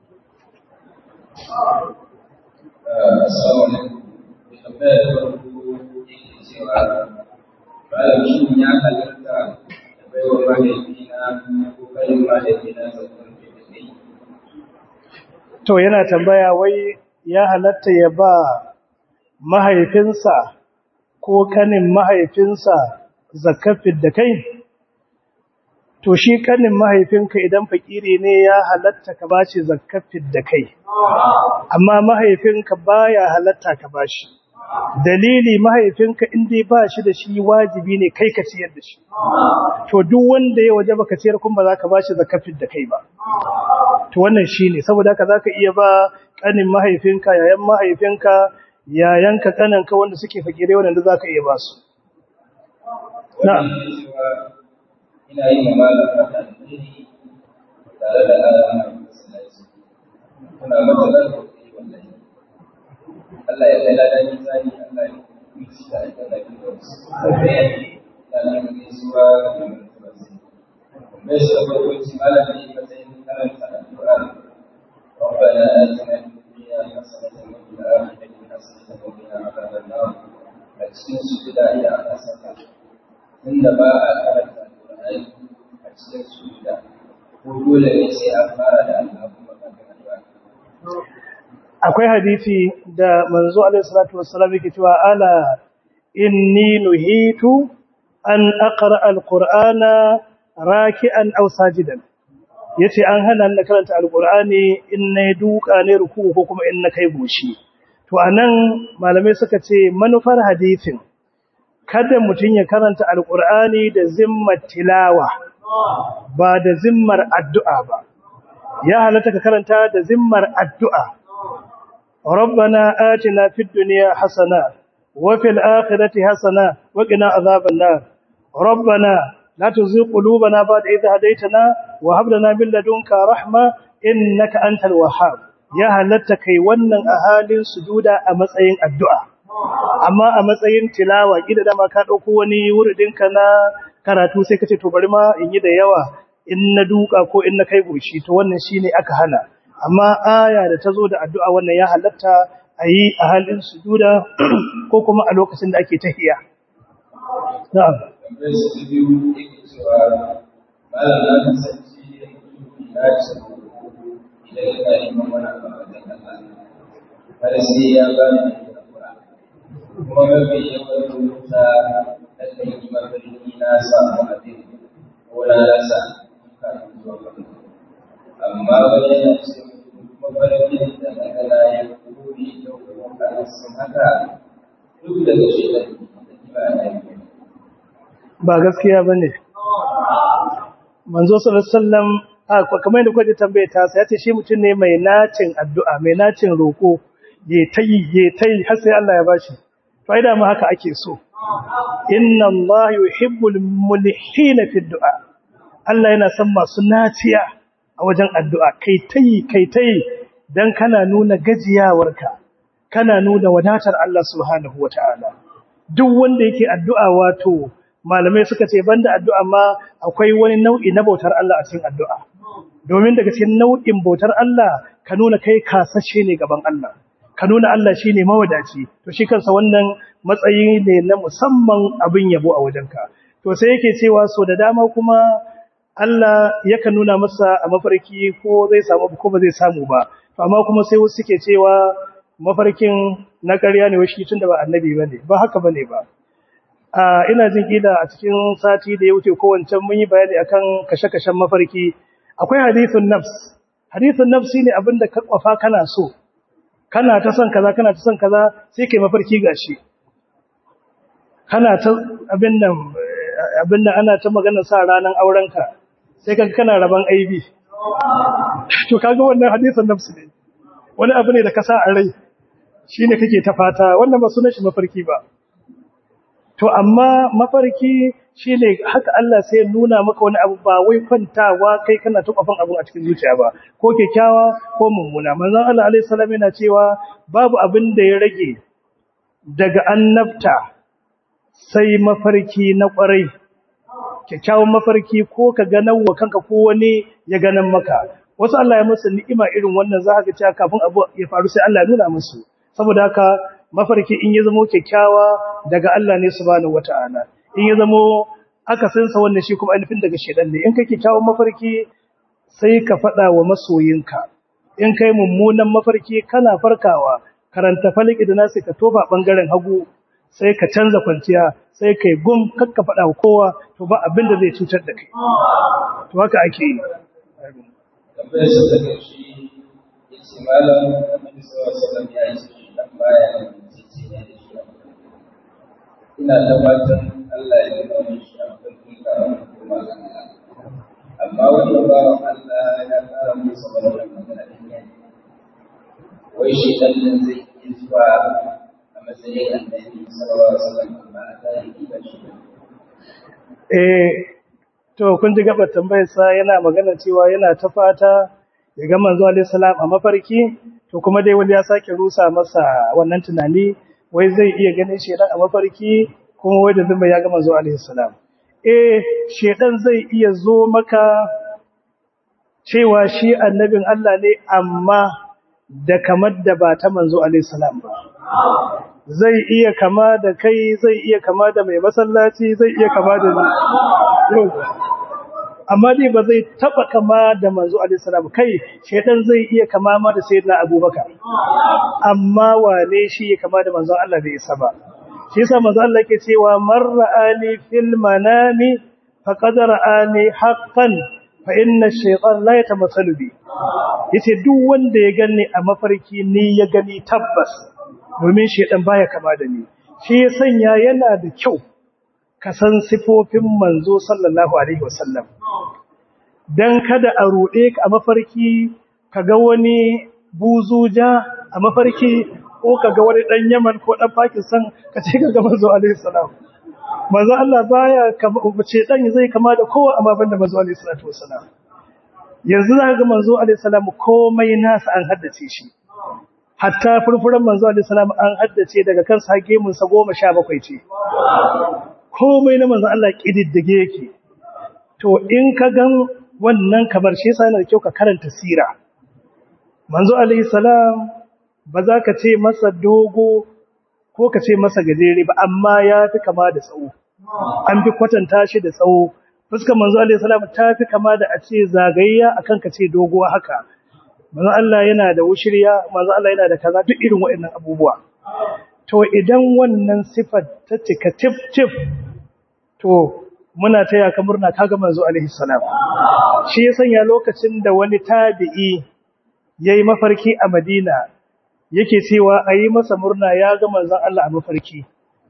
Speaker 3: Assalamu alaikum. Tambaya ta farko yake cewa malam shin ya halatta da baiwa mahaifina ko kai mahaifina zakar da.
Speaker 2: To yana tambaya wai ya halatta ya ba mahaifinsa ko kanin mahaifinsa zakafin da kai? To shi kanin mahaifinka idan fakiri ne ya halatta ka bashi zakafin da kai, amma mahaifinka baya halatta ka bashi. Dalili mahaifinka inda ba shi da shi wajibi ne kai ka ciyar da shi. To duk wanda ya waje baka ciyar kuma ba za ka bashi zakafin da kai ba. To wannan shine saboda haka zaka iya ba kanin mahaifinka, yayan mahaifinka, yayanka, kananka wanda suke fakire wanda zaka iya ba su. Na'am.
Speaker 3: Ina yin malama da alheri tare da Allah masallaci. Kuna matsalar kuɗi wallahi. Allah ya kai ladan zani, Allah ya yi shi da alƙalamin wasu. Allah ya yi zuwa da mutunci. Mai sababbin malami matsayin karanta Al-Qur'an. ربنا آتنا في الدنيا حسنة وفي الآخرة حسنة وقنا عذاب النار. أجسين سجدا إلى حسنة. إن باء كانت القرآن أجسين سجدا. وقول ليس أخبار اللهم
Speaker 2: akwai hadisi da manzo alaihi salatu wassalam yake cewa ala inni nuhitu an aqra alqur'ana raki'an aw sajidan. Yace an hana ni karanta alqur'ani in nayi duka ne ruku ko kuma in na kai goshi. To anan malamai suka ce manufar hadisin kada mutun ya karanta alqur'ani da zimmar tilawa ba da zimmar addu'a ba. Ya halatta ka karanta da zimmar addu'a. ربنا آتنا في الدنيا حسنة وفي الآخرة حسنة وقنا عذاب النار ربنا لا تزغ قلوبنا بعد إذ هديتنا وهب لنا من لدنك رحمة إنك أنت الوهاب. يا halatta kai wannan a halin sujuda a matsayin addu'a, amma a matsayin tilawa kida da ma ka dauko wani wuridinka na karatu sai kace to bari ma in yi da yawa in na duka ko in na kai goshi, to wannan shine aka hana. Amma aya da ta zo da addu'a wannan ya halatta a yi a halin sujuda ko kuma a lokacin da ake tahiya. Na'am.
Speaker 3: amma wani yana cikin mafarkin da magana ya kuri da kuma sun haka duk daga shekaru da ba yi
Speaker 2: ba gaskiya bane. Manzo sallallahu alaihi wasallam kamar da kwaje tambaye ta sai ya ce shi mutum ne mai nacin addu'a, mai nacin roko, ye tayi har sai Allah ya bashi. To ai da mu haka ake so. Inna Allah yuhibbul mulhina fi du'a. Allah yana son masu naciya a wajen addu'a, kai tayi dan kana nuna gajiyawarka, kana nuna wadatar Allah subhanahu wata'ala. duk wanda yake addu'a wato malamai suka ce banda addu'a ma akwai wani nau'i na bautar Allah a cikin addu'a domin daga cikin nau'in bautar Allah ka nuna kai kasashe ne gaban Allah ka nuna Allah shine mawadaci to shi kansa wannan matsayi ne na musamman abin yabo a wajenka to sai yake cewa so da dama kuma Allah yakan nuna masa a mafarki ko zai samu ko ba zai samu ba to amma kuma sai wasu suke cewa mafarkin na ƙarya ne wai shi tunda ba annabi bane ba haka bane ba ina jin kila a cikin sati da ya wuce ko wancan mun yi bayani akan kashe-kashen mafarki akwai hadithun nafs shine abinda ka kwafa kana so kana ta son kaza sai kai mafarki gashi kana ta abin nan ana ta magana sa ranan aurenka sai kaga kana raban aibi to kaga wannan hadithun nafs ne wani abu ne da ka sa a rai shine kake ta fata wannan ba sunan shi mafarki ba to amma mafarki shine haka Allah sai ya nuna maka wani abu ba wai kwantawa kai kana tukafin abun a cikin zuciya ba ko kyakkyawa ko mummuna manzon Allah alaihi salam yana cewa babu abin da ya rage daga annabta sai mafarki na kwarai kyakkyawan mafarki ko ka ganarwa kanka ko wani ya ganan maka wasu Allah ya musu ni'ima irin wannan za ka cewa kafin abu ya faru sai Allah ya nuna musu saboda haka mafarki in ya zama kyakkyawa daga Allah ne subhanahu wata'ala in ya zama akasinsa wannan shi kuma alifin daga shedan ne in kai kyakkyawan mafarki sai ka faɗa wa masoyinka in kai mummunan mafarki kana farkawa karanta falaki da nasi ka tofa bangaren hagu sai ka canza kwanciya sai kai gum kakka faɗa wa kowa to ba abin da zai cutar da kai to haka ake yi
Speaker 3: tambayar shi daga shi yace malam Annabi sallallahu alaihi wasallam ya ce dan baya da cici ne da shi ina tabbatar Allah ya nuna min shi a cikin kuma amma wannan bawan Allah ya fara musu wannan magana din ne wai shi dan zai yi zuwa a matsayin Annabi sallallahu alaihi wasallam ba ta yi ba shi
Speaker 2: to kun ji gabar tambayar sa yana magana cewa yana ta fata ya ga manzo alaihi salam a mafarki to kuma dai wani ya sake rusa masa wannan tunani wai zai iya ganin shedan a mafarki kuma wai da zuma ya ga manzo alaihi salam shedan zai iya zo maka cewa shi annabin Allah ne amma da kamar da ba ta manzo alaihi salam ba zai iya kama da kai zai iya kama da mai masallaci zai iya kama da ni amma dai ba zai taba kama da manzo alaihi salam kai shedan zai iya kama ma da sayyidina abubakar amma wane shi ya kama da manzo Allah bai isa ba shi yasa manzo Allah yake cewa marra'ani fil manami faqad ra'ani haqqan fa inna ash-shaytan la yatamathalu bi yace duk wanda ya ganni a mafarki ni ya gani tabbas domin shedan baya kama da ni shi ya sanya yana da kyau ka san sifofin manzo sallallahu alaihi wasallam dan kada a rude ka a mafarki kaga wani buzuja a mafarki ko kaga wani dan Yaman ko dan Pakistan kace kaga manzo alaihi salam manzo Allah baya kama ce dan zai kama da kowa amma banda manzo alaihi salatu wasallam yanzu zaka ga manzo alaihi salam komai nasa an haddace shi hatta furfuran manzo alaihi salam an haddace daga kan sage mun sa 17 ce komai na manzo Allah kididdige yake to in ka gan wannan kamar shi yasa yana da kyau ka karanta sira manzo alaihi salam ba za ka ce masa dogo ko ka ce masa gajere ba amma ya fi kama da tsawo an fi kwatanta shi da tsawo fuskar manzo alaihi salam ta fi kama da a ce zagayya akan ka ce doguwa haka manzo Allah yana da wushiriya manzo Allah yana da kaza duk irin waɗannan abubuwa to idan wannan sifar ta cika tif to muna taya ka murna kaga manzo alaihi salam shi ya sanya lokacin da wani tabi'i yayi mafarki a Madina yake cewa ayi masa murna ya ga manzon Allah a mafarki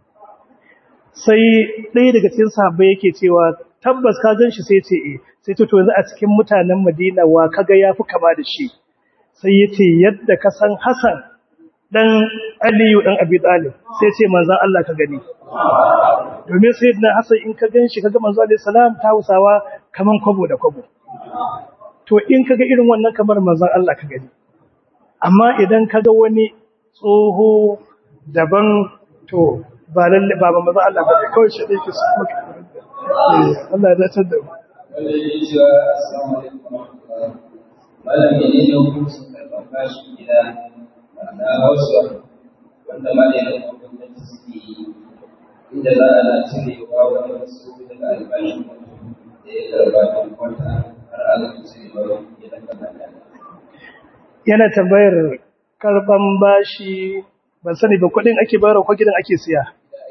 Speaker 2: sai ɗaya daga cikin sahabbai yake cewa tabbas ka ganshi sai ce sai to yanzu a cikin mutanen Madina wa kaga yafi kama da shi sai yace yadda ka san Hassan dan Aliyu dan Abi Talib sai ce manzon Allah ka gani domin sayyidina Hassan in ka ganshi kaga manzon Allah salam ta Hausawa kaman kwabo da kwabo to in kaga irin wannan kamar manzon Allah ka gani amma idan kaga wani tsoho daban to ba lalle ba manzon Allah ba kawai shi yake so maka Allah ya dace da mu
Speaker 3: wanda yake cewa assalamu alaikum wa rahmatullahi malam menene hukuncin karɓar bashi gida na Hausa wanda malamin gwamnati suke yi inda za a na cirewa wani wasu daga albashin da ya karɓa don kwanta har a zama cirewa gidan gaba
Speaker 2: yana tambayar karban bashi ban sani ba kudin ake bayarwa ko gidan ake siya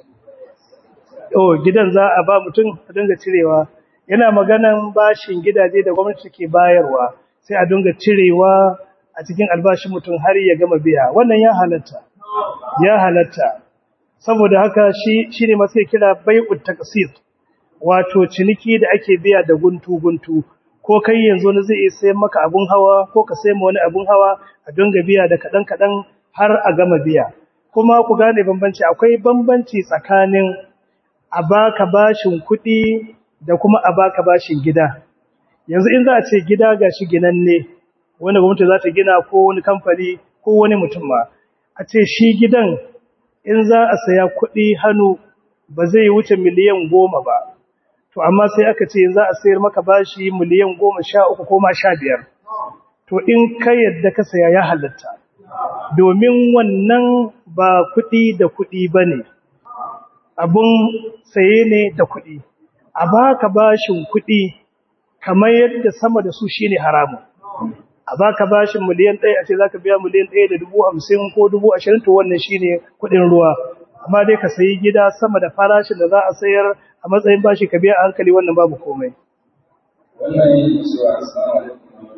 Speaker 2: gidan za a ba mutum a dinga cirewa yana maganan bashin gidaje da gwamnati ke bayarwa sai a dinga cirewa a cikin albashin mutum har ya gama biya wannan ya halatta saboda haka shi ne masu kira bai'ut taqsid wato ciniki da ake biya da guntu ko kai yanzu ne zai iya sayan maka abun hawa ko ka sayi wani abun hawa a dinga biya da kadan har a gama biya kuma ku gane bambanci akwai bambanci tsakanin a baka bashin kuɗi da kuma a baka bashin gida yanzu in za a ce gida gashi ginanne wanda gwamnati za ta gina ko wani kamfani ko wani mutum ma a ce shi gidan in za a saya kuɗi hannu ba zai wuce miliyan 10 ba to amma sai aka ce za a sayar maka bashi miliyan 13 ko ma 15 to in ka yadda ka saya ya halatta domin wannan ba kuɗi da kuɗi bane abun saye ne da kuɗi a baka bashin kuɗi kamar yadda sama da su shine haramun a baka bashin miliyan 1 a ce zaka biya miliyan 1.50 ko 20,000 to wannan shine kuɗin ruwa amma dai ka sayi gida sama da farashin da za a sayar a matsayin bashi ka biya a hankali wannan babu komai
Speaker 3: wannan yake cewa assalamu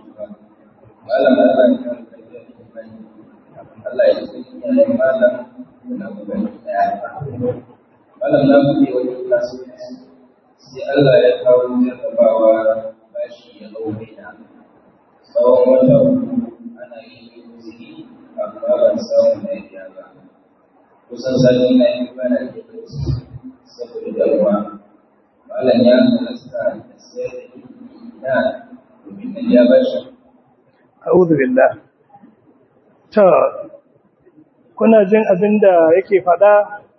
Speaker 3: alaikum Allah ya tsaya da malam na magana malam na buɗe wani kasuwanci sai Allah ya kawo jarrabawa bashi ya ɗaukaina tsawon wata uku ana yin uzuri amma ban samu na biya ba kusan sati na yi bana da bacci saboda damuwa malam ya halasta da sayar da ina domin na biya bashi
Speaker 2: a'udhu billah to kuna jin abin da yake faɗa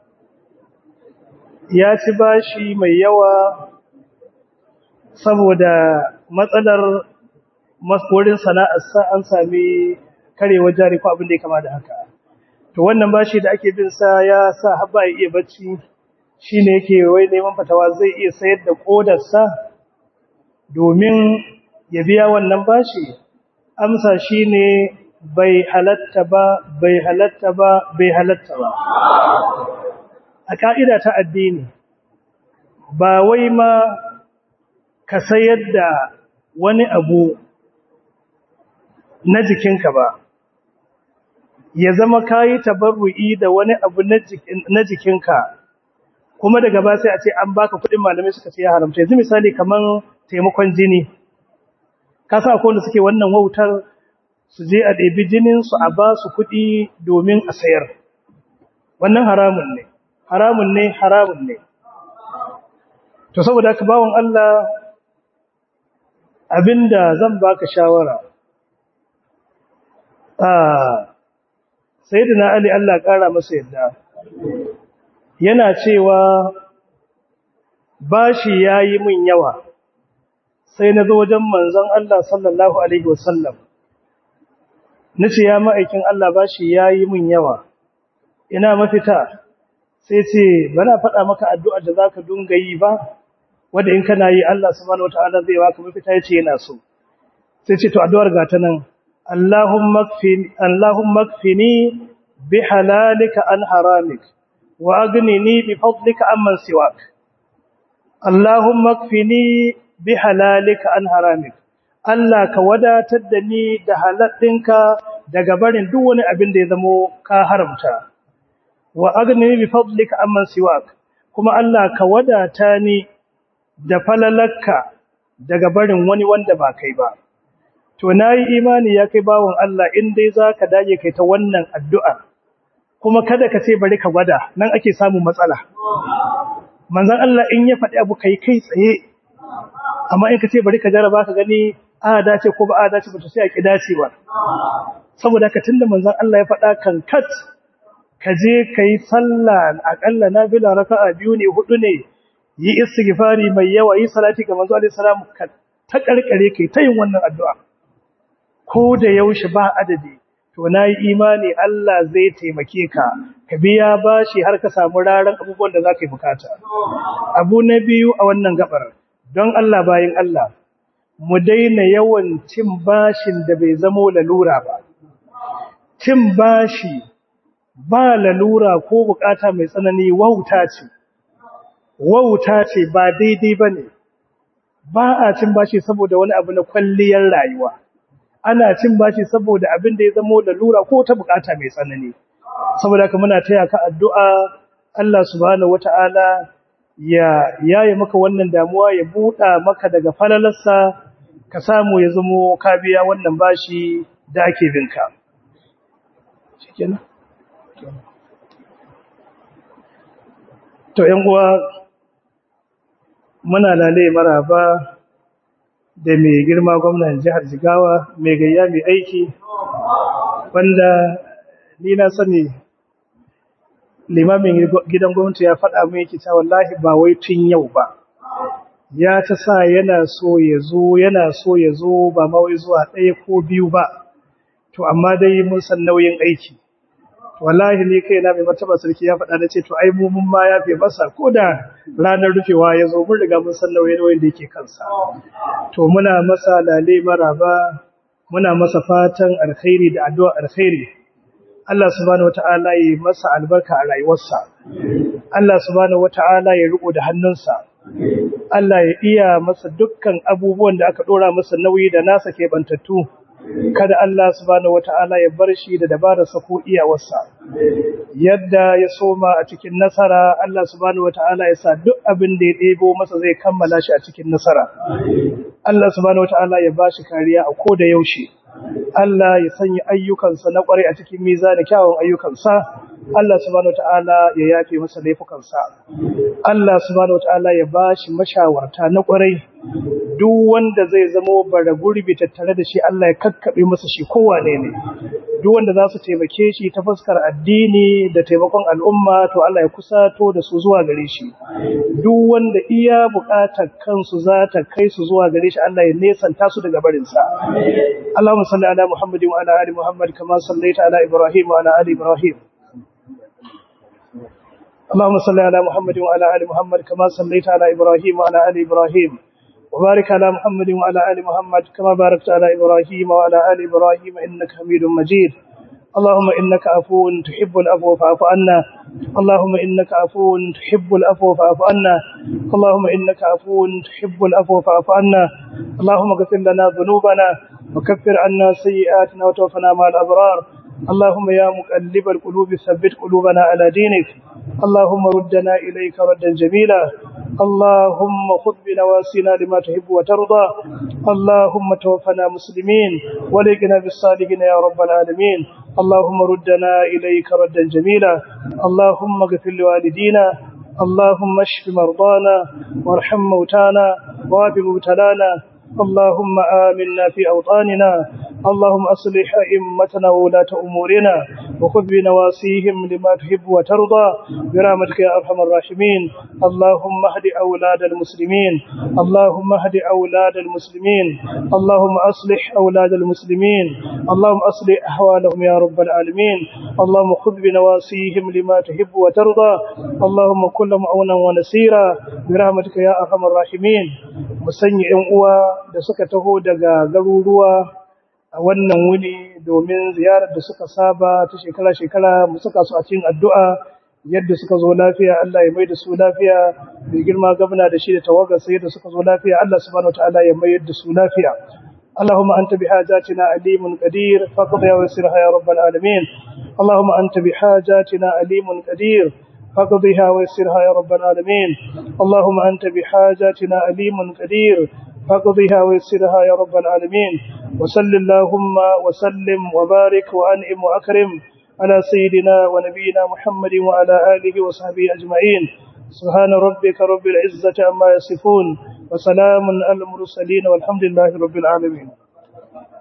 Speaker 2: ya ci bashi mai yawa saboda matsalar wurin sana'arsa an sami karewar jari ko abin da ya kama da haka to wannan bashi da ake bin sa ya sa har ba ya iya bacci shine yake wai neman fatawa zai iya sayar da kodarsa domin ya biya wannan bashi amsa shine bai halatta ba a ka'ida ta addini ba wai ma ka sayar da wani abu na jikinka ba ya zama kayi tabarru'i da wani abu na jikinka kuma daga ba sai a ce an baka kudin malamai suka ce ya haramta yanzu misali kaman taimakon jini ka sa akwai wanda suke wannan wautar su je a ɗebi jinin su a ba su kuɗi domin a sayar wannan haramun ne to saboda haka bawon Allah abinda zan baka shawara sayyidina Ali Allah ƙara masa yadda yana cewa bashi yayi min yawa sai na zo wajen manzon Allah sallallahu alaihi wasallam nace ya ma'aikin Allah bashi yayi min yawa ina mafita sai ce bana faɗa maka addu'ar da zaka dunga yi ba wanda in kana yi Allah subhanahu wataala zai baka mafita yace yana so sai ce to addu'ar ga ta nan Allahumma kfini bi halalika an haramik wa aghnini bi fadlika amman siwak Allahumma kfini bi halalika an haramik Allah ka wadatar da ni da halalinka daga barin duk wani abin da ya zamo ka haramta wa aghnini bi fadlika amman siwak kuma Allah ka wadata ni da falalarka daga barin wani wanda ba kai ba to nayi imani ya kai bawon Allah in dai zaka dage kai ta wannan addu'a kuma kada ka ce bari ka gwada nan ake samu matsala manzon Allah in ya faɗi abu kai tsaye amma in ka ce bari ka jaraba ka gani a dace ko ba a dace ba to sai a ki dacewa saboda haka tunda manzon Allah ya faɗa kan kat ka je ka yi sallah aƙalla nafila raka'a 2 ne 4 ne yi istighfari mai yawa yi salati ga manzo alaihi salam ka ta karkare kai ta yin wannan addu'a ko da yaushe ba adadi to nayi imani Allah zai taimake ka ka biya bashi har ka samu raran abubuwan da zaka yi bukata abu na biyu a wannan gabar don Allah bayin Allah mu daina yawan cin bashin da bai zamo lalura ba cin bashi ba lalura ko bukata mai tsanani wauta ce ba daidai bane ba a cin bashi saboda wani abu na kwalliyar rayuwa ana cin bashi saboda abin da ya zama lalura ko ta bukata mai tsanani saboda haka muna taya ka addu'a Allah subhanahu wataala ya yaye maka wannan damuwa ya buɗa maka daga falalarsa ka samu ya zamo ka biya wannan bashi da ake binka shikenan to yan uwa muna lalle maraba da mai girma gwamnatin jihar Jigawa mai gayya mai aiki wanda ni na sani limamin gidan gwamnati ya faɗa mai yake cewa wallahi ba wai tun yau ba ya ta sa yana so ya zo ba ma wai zuwa 1 ko 2 ba to amma dai mun san nauyin aiki wallahi ni kaina mai martaba sarki ya faɗa nace to ai mu mun ma yafe masa koda ranar rufewa ya zo mun riga mun san nauyin da yake kansa to muna masa lale maraba muna masa fatan alkhairi da addu'a alkhairi Allah subhanahu wataala ya masa albarka a rayuwarsa Allah subhanahu wataala ya riko da hannunsa Allah ya iya masa dukkan abubuwan da aka dora masa nauyi da nasa ke bantattu kada Allah subhanahu wataala ya bar shi da dabararsa ko iyawarsa yadda ya soma a cikin nasara Allah subhanahu wataala ya sa duk abin da ya debo masa zai kammala shi a cikin nasara Allah subhanahu wataala ya bashi kariya a koda yaushe Allah ya sanya ayyukansa na kware a cikin mizanin kyawun ayyukansa Allah subhanahu wataala ya yafe masa laifukansa Allah subhanahu wataala ya bashi mashawarta na kware duk wanda zai zama bara gurbi tattare da shi Allah ya kakkabe masa shi kowane ne duk wanda za su taimake shi ta fuskar addini da taimakon al'umma to Allah ya kusato da su zuwa gare shi duk wanda iya bukatar kansu za ta kai su zuwa gare shi Allah ya nesanta su daga barin sa Allahumma salli ala Muhammadin wa ala ali Muhammad kama sallaita ala Ibrahim wa ala ali Ibrahim اللهم صل على محمد وعلى ال محمد كما صليت على ابراهيم وعلى ال ابراهيم وبارك على محمد وعلى ال محمد كما باركت على ابراهيم وعلى ال ابراهيم انك حميد مجيد اللهم انك عفو تحب العفو فاعف عنا اللهم انك عفو تحب العفو فاعف عنا اللهم انك عفو تحب العفو فاعف عنا اللهم اغفر لنا ذنوبنا وكفر عنا سيئاتنا وتوفنا مع الابرار اللهم يا مقلب القلوب ثبت قلوبنا على دينك اللهم ردنا إليك ردا جميلا اللهم خذ بنواسينا لما تحب وترضى اللهم توفنا مسلمين ولقنا بالصالحين يا رب العالمين اللهم ردنا إليك ردا جميلا اللهم اغفر لوالدينا اللهم اشف مرضانا وارحم موتانا وعاف مبتلانا اللهم آمنا في أوطاننا اللهم أصلح أئمتنا وولاة أمورنا وخذ بنواسيهم لما تحب وترضى برحمتك يا أرحم الراحمين اللهم اهد أولاد المسلمين اللهم اهد أولاد المسلمين اللهم أصلح أولاد المسلمين اللهم أصلح أحوالهم يا رب العالمين اللهم خذ بنواسيهم لما تحب وترضى اللهم كل معونا ونسيرا برحمتك يا أرحم الراحمين مسني أموا da suka taho daga garuruwa a wannan wuni domin ziyarar da suka saba ta shekara-shekara mu saka su a cikin addu'a yadda suka zo lafiya Allah ya mai da su lafiya mai girma gabna da shi da tawagar sai da suka zo lafiya Allah subhanahu wataala ya mai da su lafiya Allahumma anta bihajatina alimun qadir faqdi wa yassirha ya rabbal alamin Allahumma anta bihajatina alimun qadir faqdiha wa yassirha ya rabbal alamin Allahumma anta bihajatina alimun qadir فاقضها ويسرها يا رب العالمين وصل اللهم وسلم وبارك وأنعم وأكرم على سيدنا ونبينا محمد وعلى آله وصحبه أجمعين سبحان ربك رب العزة عما يصفون وسلام على المرسلين والحمد لله رب العالمين